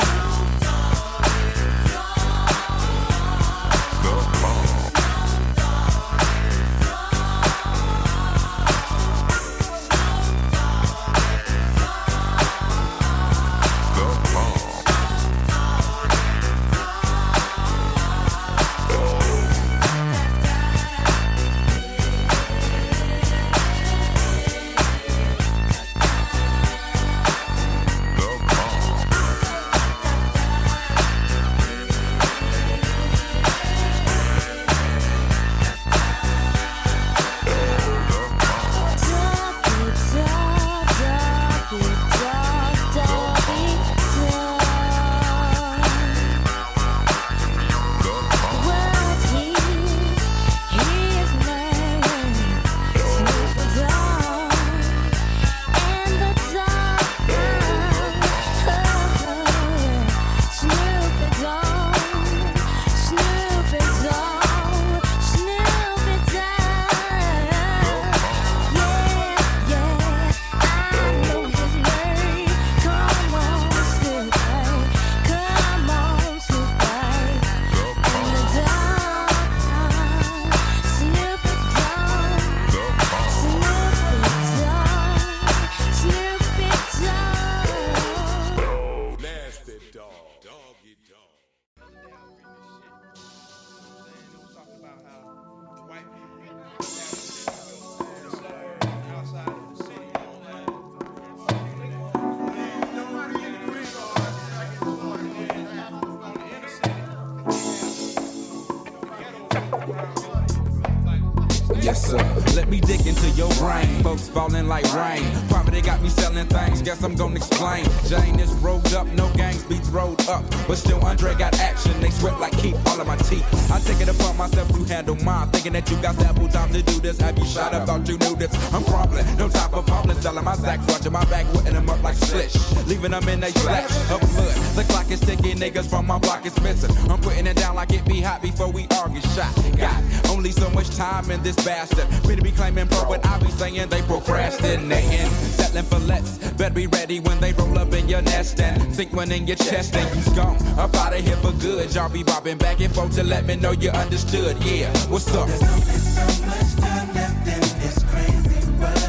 [SPEAKER 21] Yes, sir. Let me dig into your brain. Folks falling like rain. Poverty got me selling things. Guess I'm gonna explain. Jane is rolled up, no gangs beats rolled up. But still, Andre got action. They sweat like keep all of my teeth. I take it upon myself to handle mine. Thinking that you got ample time to do this. Have you shot up? Thought you knew this. I'm crumbling. No time for fumbling. Selling my sacks. Watching my back. Whipping them up like slish. Leaving them in a splash of blood. The clock is ticking. Niggas from my block is missing. I'm putting it down like it be hot before we all get shot. Got only so much time in this bastard. Better be claiming pro, but I be saying they procrastinating. Settling for less. Better be ready when they roll up in your nest and think one in your chest and you's gone. Up out of here for good. Y'all be bobbing back and forth to let me know you understood. Yeah, what's up?
[SPEAKER 9] There's only so much time left in this crazy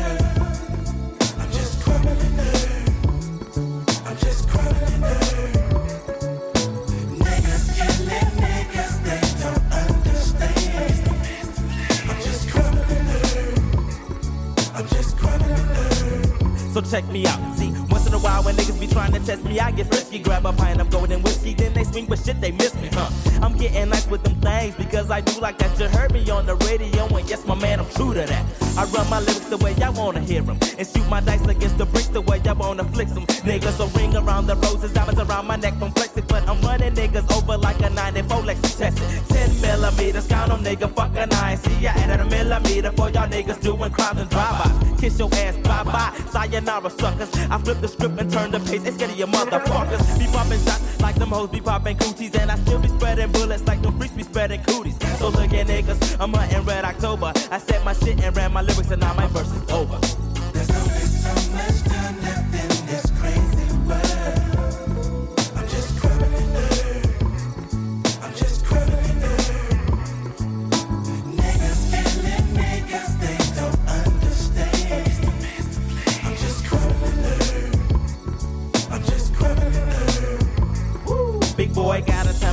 [SPEAKER 9] world. I'm just crumbling earth. I'm just crumbling earth. Niggas killing niggas, they don't understand. I'm just crumbling earth. I'm just crumbling earth.
[SPEAKER 22] So check me out. See, once in a while when niggas be trying to test me, I get frisky. Grab a pint of golden whiskey, then they swing, but shit, they miss me, huh? I'm getting nice with them things because I do like that. You heard me on the radio, and yes, my man, I'm true to that. I run my lyrics the way I wanna hear them and shoot my dice against the bricks the way I wanna flick them. Niggas will ring around the roses, diamonds around my neck from flexing, but I'm running niggas over like a 94 Lexus tested. 10 millimeters, count them, nigga, fuck a 9. See, I added a millimeter for y'all niggas doing crimes and drive-bys. Kiss your ass, bye-bye, sayonara, suckers. I flip the script and turn the page, it's scared of your motherfuckers. Be popping shots like them hoes be popping cooties, and I still be spreading bullets like them freaks be spreading cooties. So look at niggas, I'm hunting Red October. I said my shit and ran my lyrics, and now my verse is over.
[SPEAKER 9] There's only so much time left in this crazy world. I'm just crumbling earth. I'm just crumbling earth. Niggas killing niggas, they don't understand. I'm just crumbling earth. I'm just crumbling earth.
[SPEAKER 22] Big boy gotta tell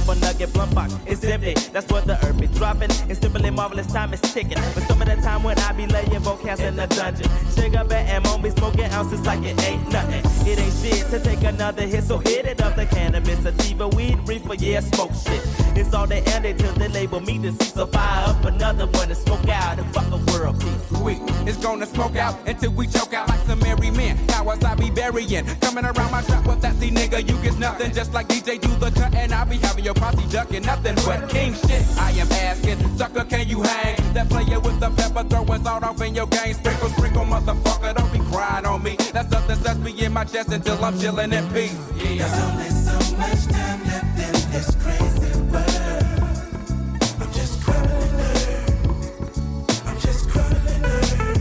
[SPEAKER 22] up a nugget blunt box. It's empty, that's what the herb be dropping. It's simply marvelous, time is ticking. But some of the time when I be laying vocals in the dungeon, sugar bear and mom be smoking ounces like it ain't nothing. It ain't shit to take another hit, so hit it up. The cannabis, sativa, weed, reefer, yeah, smoke shit. It's all they ended till they label me deceased. So fire up another one and smoke out and fuck a world peace.
[SPEAKER 21] We is gonna smoke out until we choke out like some merry men. Cowards I be burying. Coming around my trap with that see nigga, you get nothing. Just like DJ do the cut and I be having your posse ducking nothing but king shit. I am asking, sucker, can you hang? That player with the pepper throwing salt off in your game. Sprinkle, sprinkle, motherfucker, don't be crying on me. That's something that's me in my chest until I'm chilling in peace. Yeah.
[SPEAKER 9] There's only so much time left in this crazy world. I'm just crumbling earth. I'm just crumbling earth.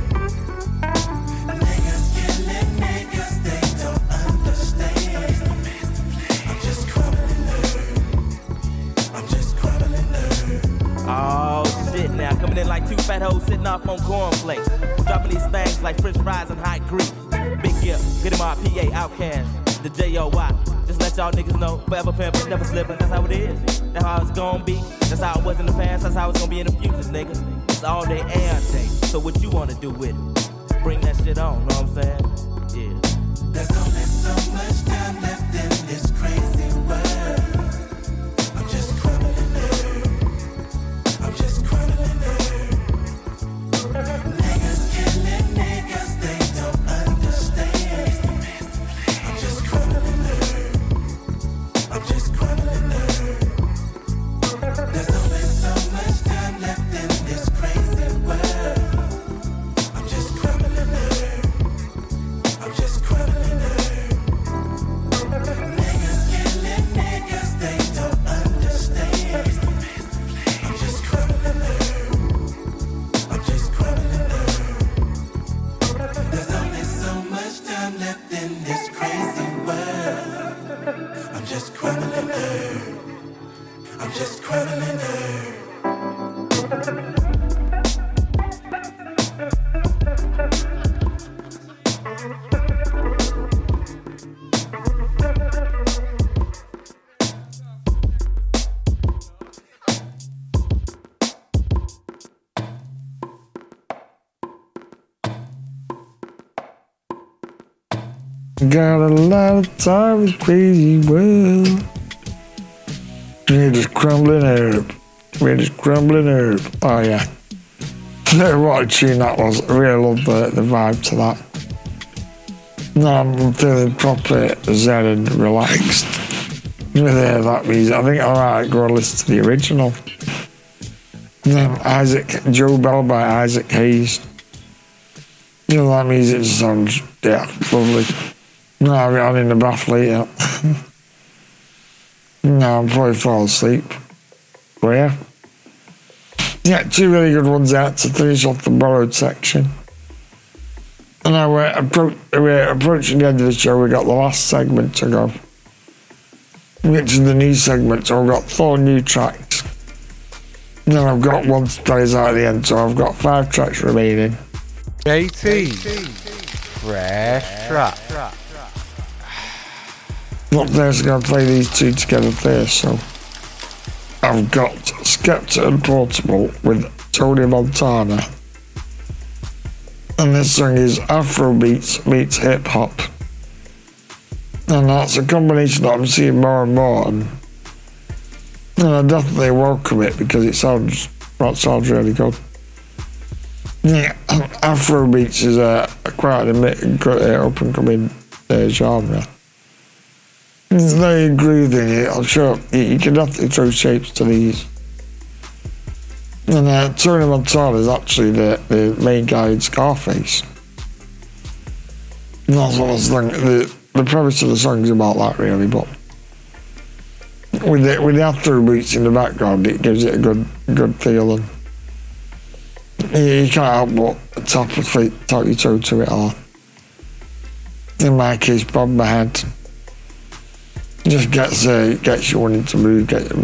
[SPEAKER 9] Niggas killing niggas, they don't understand. I'm just crumbling earth. I'm just crumbling earth.
[SPEAKER 22] Oh shit now, coming in like two fat hoes sitting off on cornflakes. Dropping these things like french fries and hot grease. Big gift, get him our PA Outcast, the J.O.Y. Just let y'all niggas know, forever pimpin', never slippin', that's how it is. That's how it's gonna be, that's how it was in the past, that's how it's gonna be in the future, nigga. It's all day and day, so what you wanna do with it? Bring that shit on, know what I'm saying? Yeah.
[SPEAKER 9] There's only so much time left in this crazy world. I'm just crumbling earth. I'm just crumbling earth. Niggas killing niggas, they don't understand. I'm just crumbling earth. I'm just crumbling earth. There's only so much time left in this crazy world. I'm just crumbling earth. I'm just crumbling earth. Niggas killing niggas, they don't understand. I'm just crumbling earth. I'm just crumbling earth. There's only so much time left in this crazy world. I'm just crumbling earth. I'm just crumbling earth.
[SPEAKER 1] Got a lot of time with crazy world. We're just crumbling herb. We're just crumbling herb. Oh yeah. What a tune that was. I really love the vibe to that. Now I'm feeling proper zen and relaxed with that music. I think I might go and listen to the original. Joe Bell by Isaac Hayes. You know, that music sounds, yeah, lovely. No, I'm in the bath later. No, I'm probably fall asleep. But yeah. Yeah, two really good ones out to finish off the borrowed section. And now we're approaching the end of the show. We got the last segment to go, which is the new segment. So I've got 4 new tracks. And then I've got one to play out at the end. So I've got 5 tracks remaining.
[SPEAKER 3] JT. Fresh Trap.
[SPEAKER 1] Up there, so I'm going to play these two together first. So I've got Skepta and Portable with Tony Montana. And this song is Afrobeats meets hip hop. And that's a combination that I'm seeing more and more. And I definitely welcome it because it sounds really good. Yeah, Afrobeats is quite an up and coming genre. It's very groovy. I'm sure you can definitely throw shapes to these. And Tony Montana is actually the main guy in Scarface. And that's what I was thinking. The premise of the song is about that, really, but with the Afrobeats in the background, it gives it a good feel. And you can't help but tap your toe to it, or in my case, bob my head. Just gets you wanting to move, it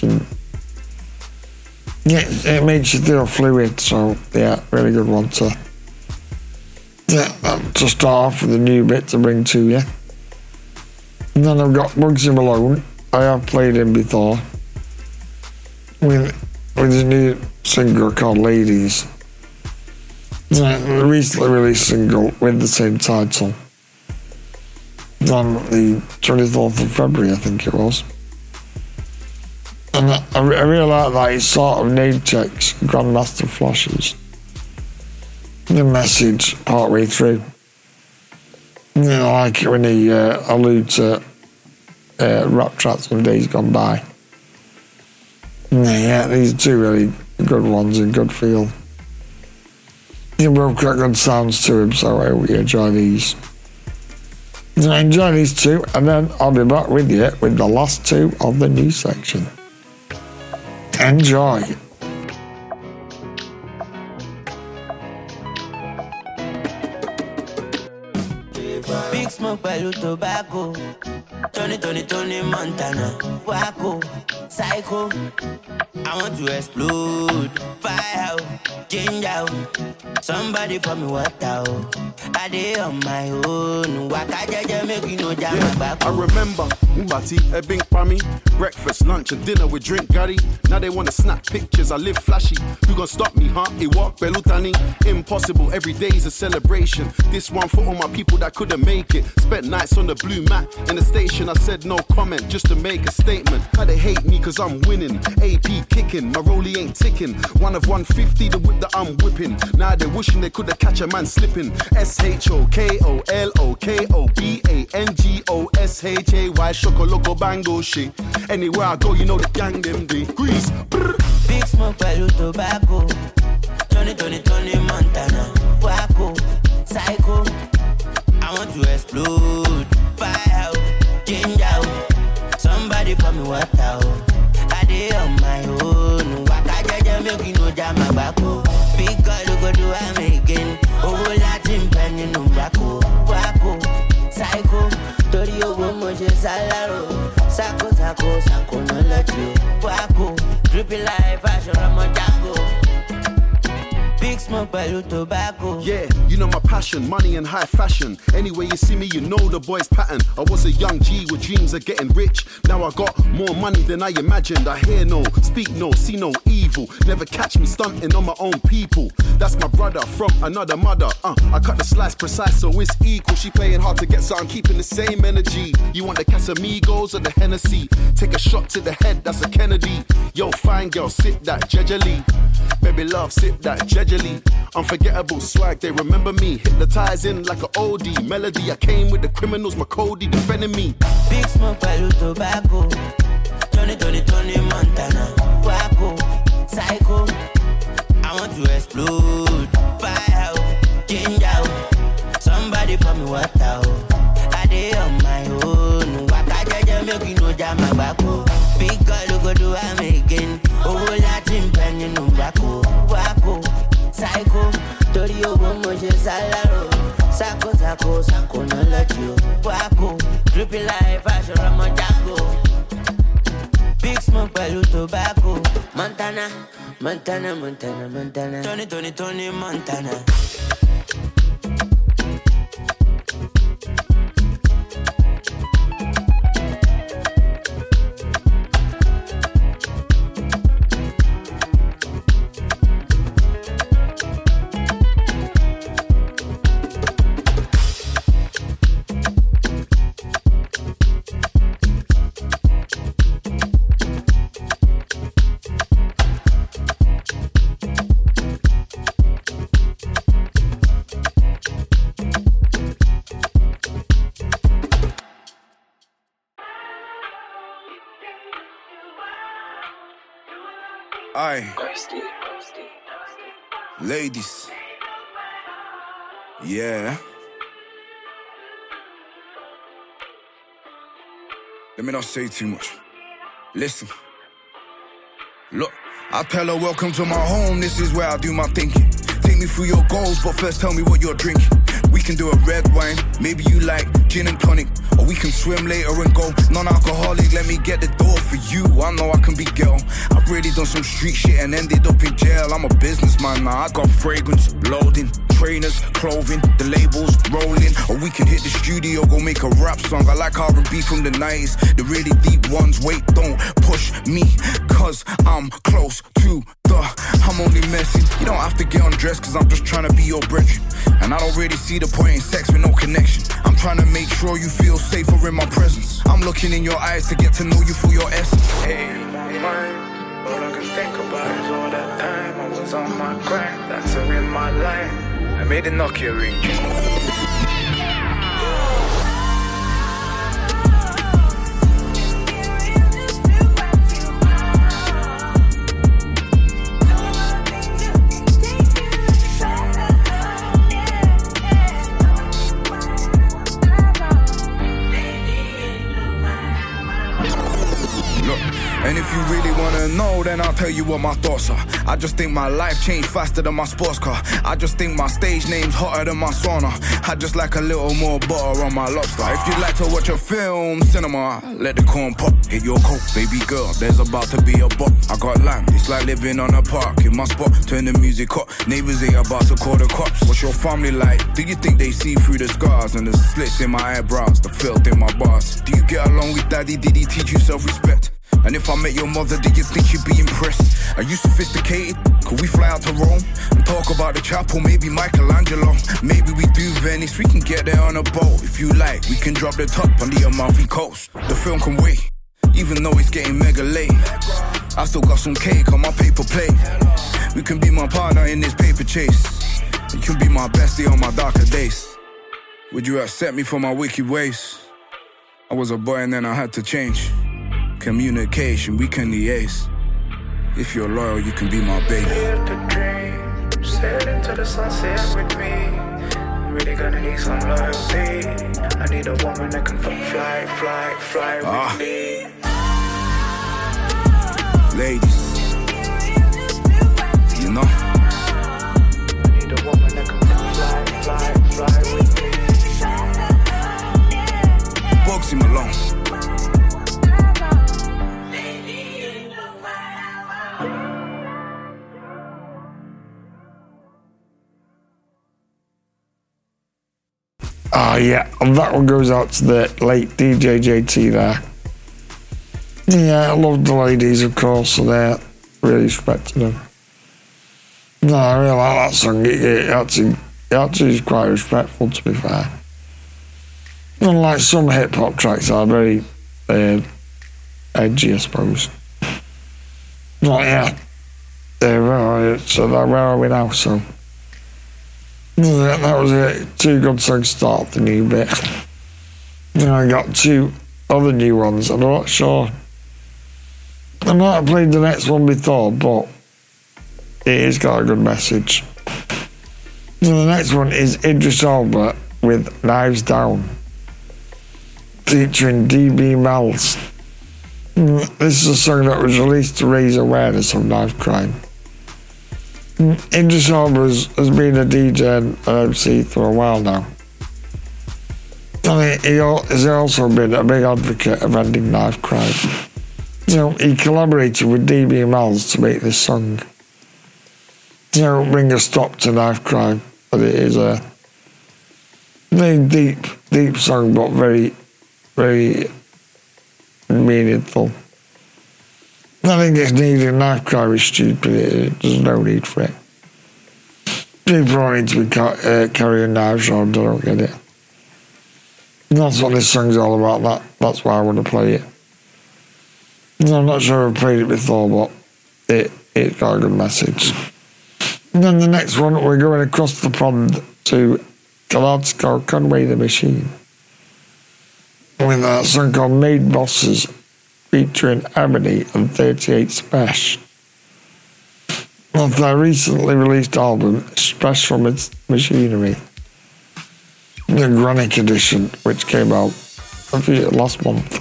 [SPEAKER 1] makes you feel fluid. So yeah, really good one to start off with a new bit to bring to you. And then I've got Bugsy Malone. I have played him before. with his new single called Ladies. The recently released single with the same title. On the 24th of February, I think it was. And I really like that he sort of name checks Grandmaster Flash's the message partway through. You know, I like it when he alludes to rap tracks from days gone by. Yeah, these are two really good ones and good feel. They both got good sounds to him, so I hope you enjoy these. So enjoy these two, and then I'll be back with you with the last two of the new section. Enjoy.
[SPEAKER 5] Big smoke pẹ̀lú tobacco. Tony Montana. Waco, psycho. I want to explode. Fire out, change out. Somebody pour me water. I dey on my own. Waka jaja make you know jam my back.
[SPEAKER 6] I remember Mbati, Ebing Pami. Breakfast, lunch and dinner with drink Gary. Now they wanna snap pictures, I live flashy. You gon' stop me, huh? It walk Belutani. Impossible, every day's a celebration. This one for all my people that couldn't make it. Spent nights on the blue mat in the station. I said no comment just to make a statement. How they hate me cause I'm winning. AP kicking, my rollie ain't ticking. One of 150, the whip that I'm whipping. Now they wishing they could've catch a man slipping. SHOKOLOKOBANGOSHAY Shokoloco bango shit. Anywhere I go, you know the gang them day. Grease. Brr.
[SPEAKER 5] Big smoke pẹ̀lú tobacco. Tony Montana. Waco, psycho. I want to explode. Fire out, change out. Somebody pour me water. I dey on my own. Waka jaja make you know jam my back. Big girl go do am again. Oh, Latin pen in Waco, psycho. Tori owo mo ṣe salaro. Sako no let you. Waco, drippy life fashion Ramo Django. Big smoke pẹ̀lú tobacco.
[SPEAKER 6] Yeah, you know my passion, money and high fashion. Anyway you see me, you know the boy's pattern. I was a young G with dreams of getting rich. Now I got more money than I imagined. I hear no, speak no, see no evil. Never catch me stunting on my own people. That's my brother from another mother. I cut the slice precise so it's equal. She playing hard to get so I'm keeping the same energy. You want the Casamigos or the Hennessy? Take a shot to the head, that's a Kennedy. Yo, fine girl, sip that jejely. Baby love, sip that jejely. Unforgettable swag, they remember me. Hypnotizing like an oldie melody. I came with the criminals, my Cody defending me.
[SPEAKER 5] Big smoke pẹ̀lú tobacco. Tony Montana. Waco, psycho. I want to explode. Fire out, change out. Somebody pour me water. I dey on my own. Waka jaja make you know jam my back. Big girl go do am again. Oh, Latin pen in Waco, psycho. Tori owo mo ṣe salaro. Sako no let you. Waco, drippy life fashion Ramo Django. Big smoke pẹ̀lú tobacco. Montana. Tony Montana.
[SPEAKER 23] Aye. Ladies. Yeah. Let me not say too much. Listen. Look, I tell her welcome to my home, this is where I do my thinking. Take me through your goals, but first tell me what you're drinking. We can do a red wine, maybe you like gin and tonic. Or we can swim later and go non-alcoholic. Let me get the door for you, I know I can be girl. I've really done some street shit and ended up in jail. I'm a businessman now, I got fragrance, loading, trainers, clothing, the labels, rolling. Or we can hit the studio, go make a rap song. I like R&B from the 90s, the really deep ones. Wait, don't push me, cause I'm close to the... I'm only messing. You don't have to get undressed, cause I'm just trying to be your brethren. And I don't really see the point in sex with no connection. I'm trying to make sure you feel safer in my presence. I'm looking in your eyes to get to know you for your essence.
[SPEAKER 2] Hey, my mind, all I can think about is all that time I was on my grind, dancing in my line. I made a Nokia ring.
[SPEAKER 23] And if you really wanna know, then I'll tell you what my thoughts are. I just think my life changed faster than my sports car. I just think my stage name's hotter than my sauna. I just like a little more butter on my lobster. If you'd like to watch a film, cinema, let the corn pop. Hit your coat, baby girl, there's about to be a bop. I got land, it's like living on a park. In my spot, turn the music up. Neighbors ain't about to call the cops. What's your family like? Do you think they see through the scars and the slits in my eyebrows, the filth in my bars? Do you get along with daddy? Did he teach you self-respect? And if I met your mother, do you think you'd be impressed? Are you sophisticated? Could we fly out to Rome and talk about the chapel? Maybe Michelangelo. Maybe we do Venice. We can get there on a boat. If you like, we can drop the top on the Amalfi Coast. The film can wait, even though it's getting mega late. I still got some cake on my paper plate. You can be my partner in this paper chase. You can be my bestie on my darker days. Would you accept me for my wicked ways? I was a boy and then I had to change. Communication, we can liaise. If you're loyal, you can be my baby.
[SPEAKER 2] Live the dream, sail into the sunset with me. I'm really gonna need some loyalty. I need a woman that can fly with me.
[SPEAKER 23] Ladies, you know,
[SPEAKER 2] I need a woman that can fly with me.
[SPEAKER 23] Bugsy Malone.
[SPEAKER 1] Yeah, and that one goes out to the late DJ JT there. Yeah, I love the ladies, of course, so they're really respecting them. No, I really like that song. It actually is quite respectful, to be fair. Unlike some hip-hop tracks are very edgy, I suppose. Yeah, where are we now, so... Yeah, that was it. 2 good songs to start the new bit. Then I got 2 other new ones. I'm not sure. I might have played the next one before, but it has got a good message. So the next one is Idris Elba with Knives Down, featuring DB Mells. This is a song that was released to raise awareness of knife crime. Idris Elba has been a DJ and an MC for a while now. And he has also been a big advocate of ending knife crime. He collaborated with DB Mells to make this song. Bring a stop to knife crime. But it is a very deep song, but very, very meaningful. I think it's needed. Knife crime is stupid. There's no need for it. People don't need to be carrying knives around. I don't get it. And that's what this song's all about. That's why I want to play it. I'm not sure I've played it before, but it's got a good message. And then the next one, we're going across the pond to Glasgow, Conway the Machine, with a song called Made Bosses, featuring Ebony and 38 Special. Of their recently released album, Special Machinery, the Granic edition, which came out last month.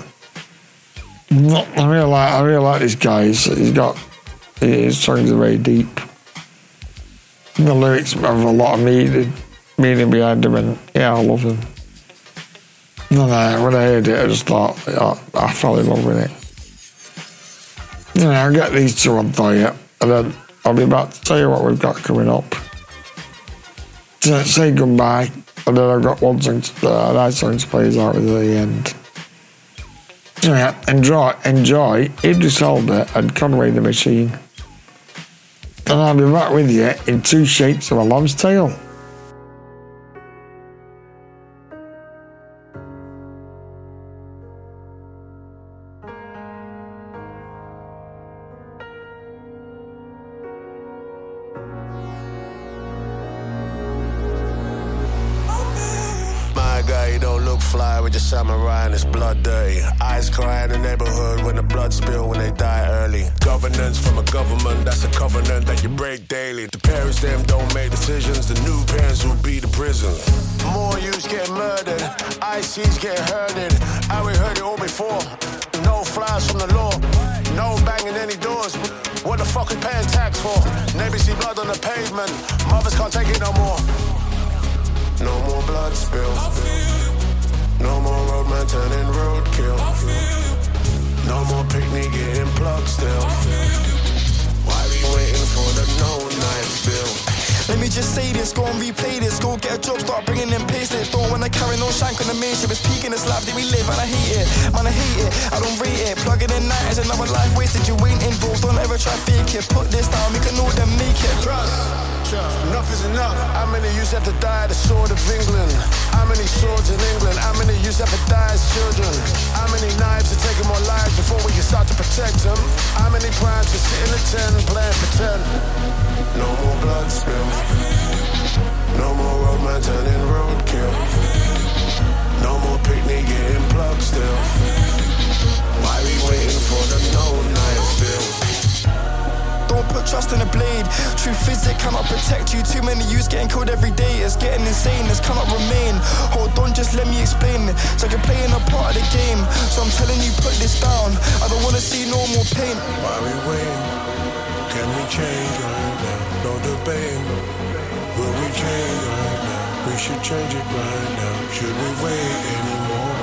[SPEAKER 1] I really like this guy. His songs are very deep. The lyrics have a lot of meaning behind them, and yeah, I love them. And when I heard it, I just thought, I fell in love with it. I'll get these 2 on for you, and then I'll be back to tell you what we've got coming up. to say goodbye, and then I've got one song, a nice song to play out at the end. Yeah, enjoy Idris Elba and Conway the Machine. And I'll be back with you in 2 Shapes of a Lamb's Tail.
[SPEAKER 4] Fly with your samurai and it's blood dirty. Eyes cry in the neighborhood when the blood spill when they die early. Governance from a government, that's a covenant that you break daily. The parents them don't make decisions, the new parents will be the prisons. More youths get murdered, ICs get herded. And we heard it all before. No flies from the law, no banging any doors. What the fuck we paying tax for? Neighbors see blood on the pavement, mothers can't take it no more. No more blood spills. No more roadman turning roadkill. No more picnic getting plugged still. Why we waiting for the no-knife spill?
[SPEAKER 7] Let me just say this, go and replay this. Go get a job, start bringing them payslips. Don't wanna carry no shank on the main ship. It's peaking this life that we live and I hate it. Man, I hate it, I don't rate it. Plugging in night is another life wasted. You ain't involved, don't ever try fake it. Put this down, we can know them make it.
[SPEAKER 4] Trust. Enough is enough. How many youths have to die at the sword of England? How many swords in England? How many youths have to die as children? How many knives are taking more lives before we can start to protect them? How many primes are sitting in the tent playing pretend? No more blood spill. No more roadman turning roadkill. No more picnic getting plugged still. Why we waiting for the no-knife spill?
[SPEAKER 7] Don't put trust in a blade. Truth is it cannot protect you. Too many youths getting killed every day. It's getting insane, this cannot remain. Hold on, just let me explain. It's like you're playing a part of the game. So I'm telling you, put this down. I don't wanna see no more pain.
[SPEAKER 4] Why we waiting? Can we change right now? No debating. Will we change right now? We should change it right now. Should we wait anymore?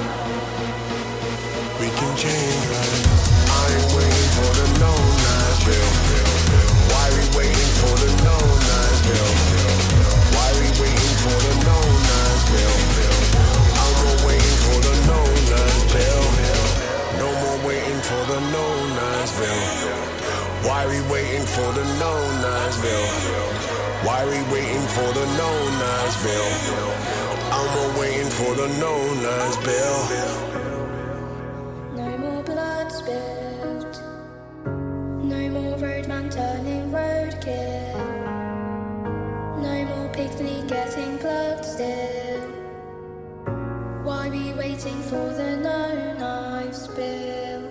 [SPEAKER 4] We can change right now. I ain't waiting for the no-knife bill. Why we waiting for the no-knife bill? Why we waiting for the no-knife bill? I'm more waiting for the no-knife bill. No more waiting for the no-knife bill. Why we waiting for the no-knife bill? Why we waiting for the no-knife bill? I'm more waiting for the no-knife bill.
[SPEAKER 8] No more blood spilled. No more roadman turning roadkill. No more picnic getting plugged still. Why be waiting for the no-knife spill?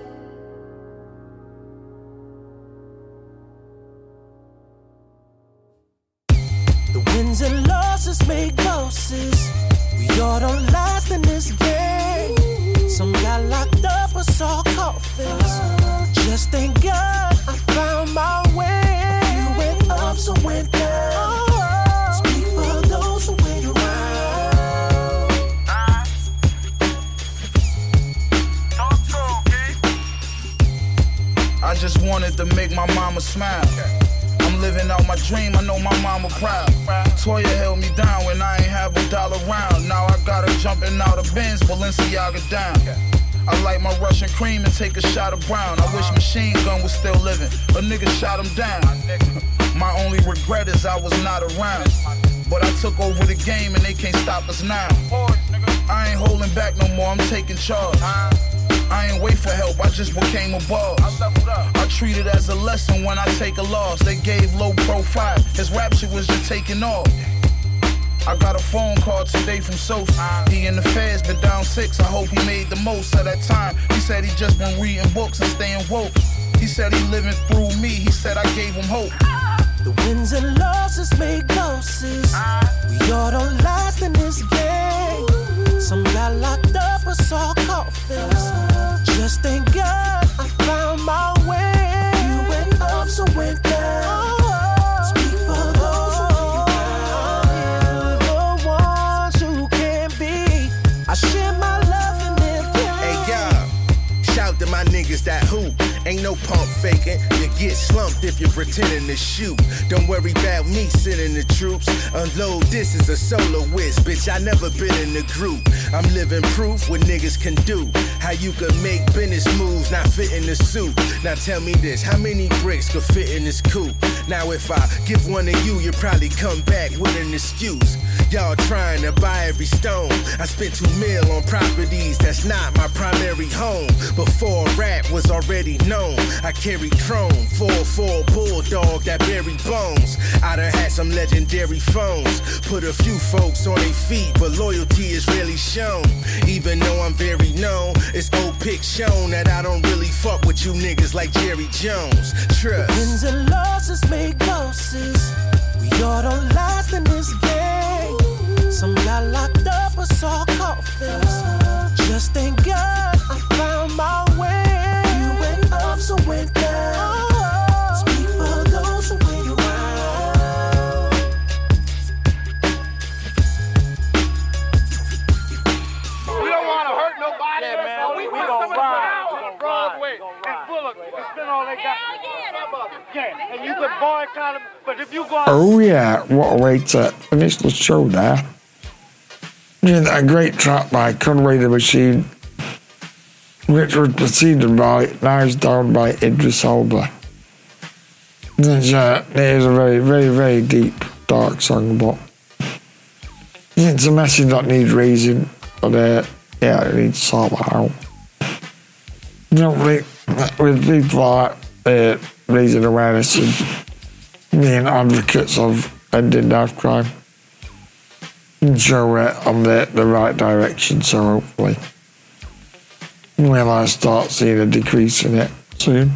[SPEAKER 5] The wins and losses make losses. We all don't last in this game. Some got locked up or saw coffins. Just thank God I found my way. You went up, so went down. Speak for those who went around.
[SPEAKER 24] I just wanted to make my mama smile. I'm living out my dream, I know my mama proud. Toya held me down when I ain't have $1 round. Now I got her jumping out of Benz, Balenciaga down. I like my Russian cream and take a shot of brown. I wish Machine Gun was still living, a nigga shot him down. My only regret is I was not around. But I took over the game and they can't stop us now. I ain't holding back no more, I'm taking charge. I ain't wait for help, I just became a boss. I treat it as a lesson when I take a loss. They gave low profile, his rap shit was just taking off. I got a phone call today from Sosa. He in the feds, been down 6, I hope he made the most of that time. He said he just been reading books and staying woke. He said he living through me, he said I gave him hope.
[SPEAKER 5] The wins and losses make losses. We all don't last in this game. Some got locked up or saw coffins. Just thank God I found my way. You went up, so went down. Speak for those who are the ones who can be. I share my love and their pain.
[SPEAKER 24] Hey, yeah.
[SPEAKER 11] out to my niggas that hoop. Ain't no pump faking. You get slumped if you're pretending to shoot. Don't worry about me sending the troops. Unload, this is a solo whiz. Bitch, I never been in a group. I'm living proof what niggas can do. How you can make business moves, not fit in the suit. Now tell me this, how many bricks could fit in this coupe? Now if I give one to you, you'll probably come back with an excuse. Y'all trying to buy every stone. I spent $2 million on properties, that's not my primary home. Before rap was already known, I carry chrome, 4-4 bulldog that bury bones. I done had some legendary phones, put a few folks on their feet, but loyalty is really shown. Even though I'm very known, it's old pic shown that I don't really fuck with you niggas like Jerry Jones. Trust.
[SPEAKER 12] Wins and losses make losses. We all don't last in this game. Some got locked up or saw coffins. Just thank God I found my way. You went up, so went down. Speak for those who wait around.
[SPEAKER 13] We don't want to hurt nobody. Yeah, man. We want to ride. Broadway and Bullock to spend all they got. Yeah, and you could boycott them, but if you go...
[SPEAKER 1] Oh yeah, what a way to finish the show there. Yeah, a great track by Conway the Machine, which was preceded by Knives Down by Idris Elba. It's a very, very, very deep, dark song, but it's a message that needs raising, but yeah, it needs to sort that out. You know, with people like raising awareness and being advocates of ending knife crime, and show it on the right direction, so hopefully we'll start seeing a decrease in it soon.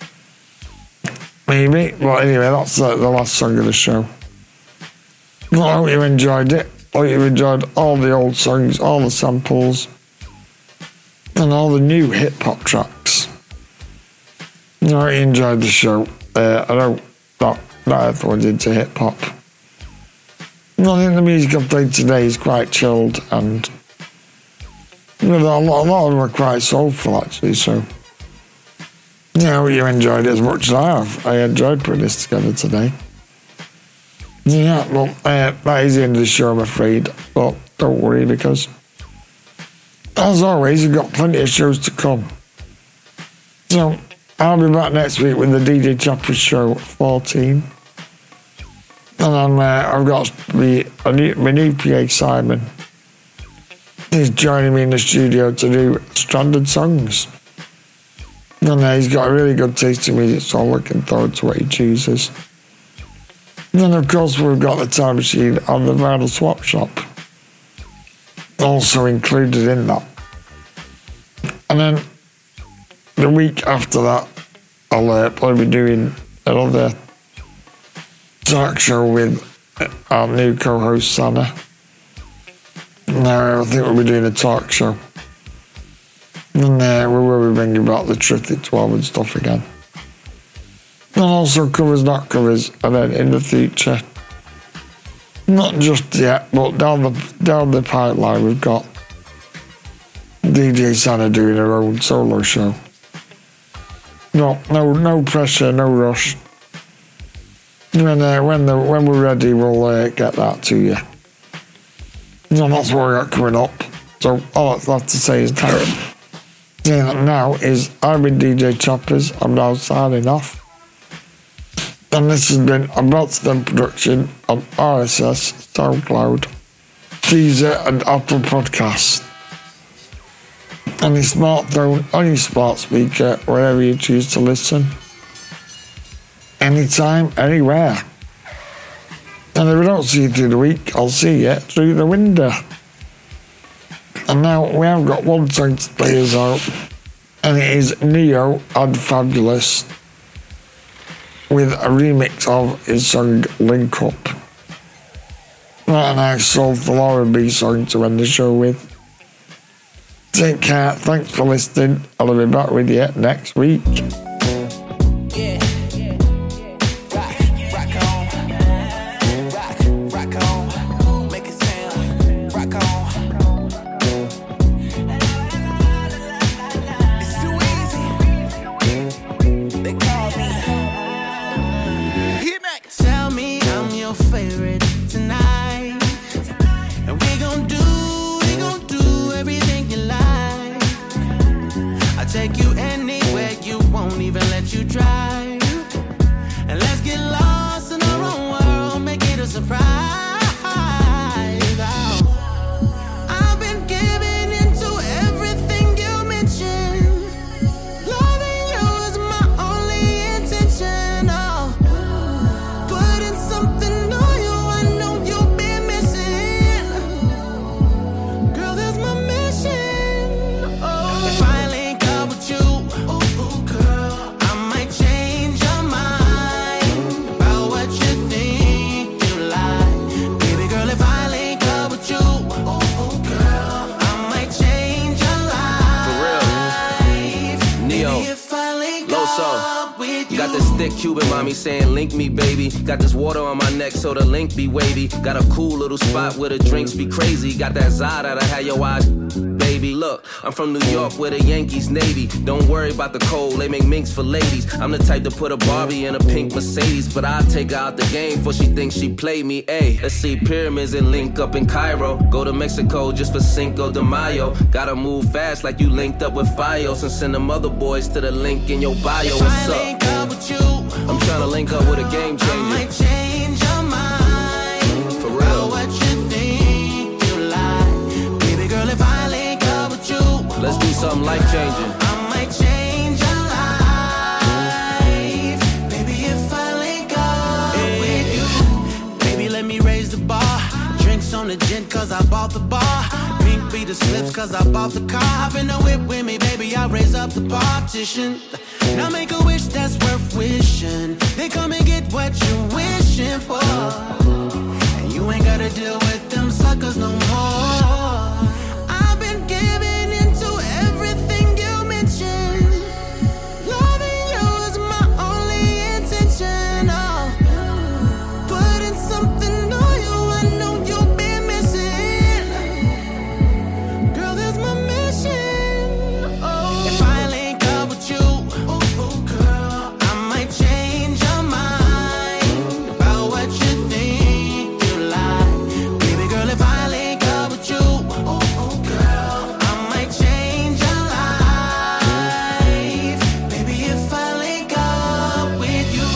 [SPEAKER 1] Maybe, but anyway, that's the last song of the show. Well, I hope you enjoyed it. I hope you enjoyed all the old songs, all the samples, and all the new hip-hop tracks. I hope you enjoyed the show. I know not everyone's into hip-hop. I think the music I've played today is quite chilled, and a lot of them are quite soulful actually, so yeah, I hope you enjoyed it as much as I have. I enjoyed putting this together today. Yeah, well, that is the end of the show, I'm afraid, but don't worry, because as always, we've got plenty of shows to come. So I'll be back next week with the DJ Chopper Show 14. And then I've got my new PA Simon. He's joining me in the studio to do Stranded Songs. And he's got a really good taste in music, so I'm looking forward to what he chooses. And then, of course, we've got the Time Machine and the Vinyl Swap Shop also included in that. And then the week after that, I'll probably be doing another talk show with our new co-host Sana. I think we'll be doing a talk show, and we will be bringing back the Triffic 12 and stuff again, and also covers not covers. And then in the future, not just yet, but down the pipeline, we've got DJ Sana doing her own solo show. No pressure, no rush. When we're ready, we'll get that to you. And that's what we got coming up. So all that's left to say is that now is I've been DJ Choppers. I'm now signing off. And this has been a Belston production on RSS, SoundCloud, Deezer and Apple Podcasts. On your smartphone, on your smart speaker, wherever you choose to listen. Anytime, anywhere. And if I don't see you through the week, I'll see you through the window. And now we have got one song to play us out, and it is Neo and Fabulous with a remix of his song Link Up. Right, and I sold the Lauren B song to end the show with. Take care, thanks for listening. I'll be back with you next week.
[SPEAKER 12] It's too easy.
[SPEAKER 5] anywhere you won't even let you drive. And let's get lost in our own world, make it a surprise. I've been giving into everything you mentioned. Loving you is my only intention. Oh, putting something on you, I know you've been missing. Girl, that's my mission. Oh, if I link up with you, ooh, girl, I might change your mind about what you think you like. Baby girl, if I link up with you, ooh, girl, I might change your life.
[SPEAKER 14] For real. Neo.
[SPEAKER 5] Baby, if I link
[SPEAKER 14] Loso.
[SPEAKER 5] up with you.
[SPEAKER 14] Got this thick Cuban mommy saying link me baby. Got this water on my neck so the link be wavy. Got a cool little spot where the drinks be crazy. Got that Zod that'll have your eyes baby. Look, I'm from New York where the Yankees Navy. Don't worry about the cold, they make minks for ladies. I'm the type to put a Barbie in a pink Mercedes, but I'll take her out the game before she thinks she played me. Ayy, let's see pyramids and link up in Cairo. Go to Mexico just for Cinco de Mayo. Gotta move fast like you linked up with Fios and send them other boys to the link in your bio. What's up? I'm trying to link up with a game changer.
[SPEAKER 5] I might change your mind.
[SPEAKER 14] For real.
[SPEAKER 5] What you think you like. Baby girl, if I link up with you,
[SPEAKER 14] Let's do something life changing.
[SPEAKER 5] I might change your life. Baby, if I link up with you. Baby, let me raise the bar. Drinks on the gin cause I bought the bar. Pink be the slips cause I bought the car. Hop in the whip with me, baby, I'll raise up the partition. Now make a wish that's worth wishing. Then come and get what you're wishing for. And you ain't gotta deal with them suckers no more. I've been giving into everything you mentioned. Loving you is my only intention. Oh, putting something on you, I know you've been missing. Girl, that's my mission. Oh, if I link up with you, girl, I might change your mind about what you think you like. Baby girl, if I link up with you, girl, I might change your life. Baby, if I link up with you.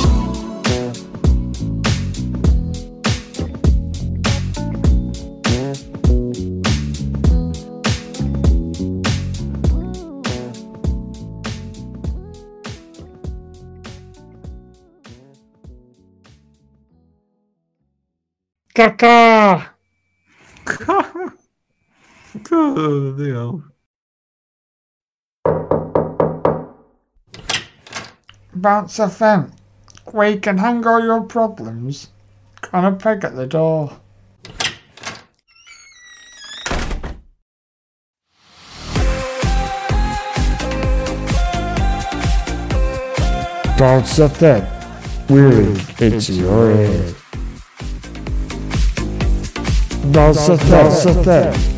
[SPEAKER 1] Caca!
[SPEAKER 3] God, Leo.
[SPEAKER 1] Bounce FM, where you can hang all your problems on a peg at the door. Bounce FM, really into your head. Bounce FM.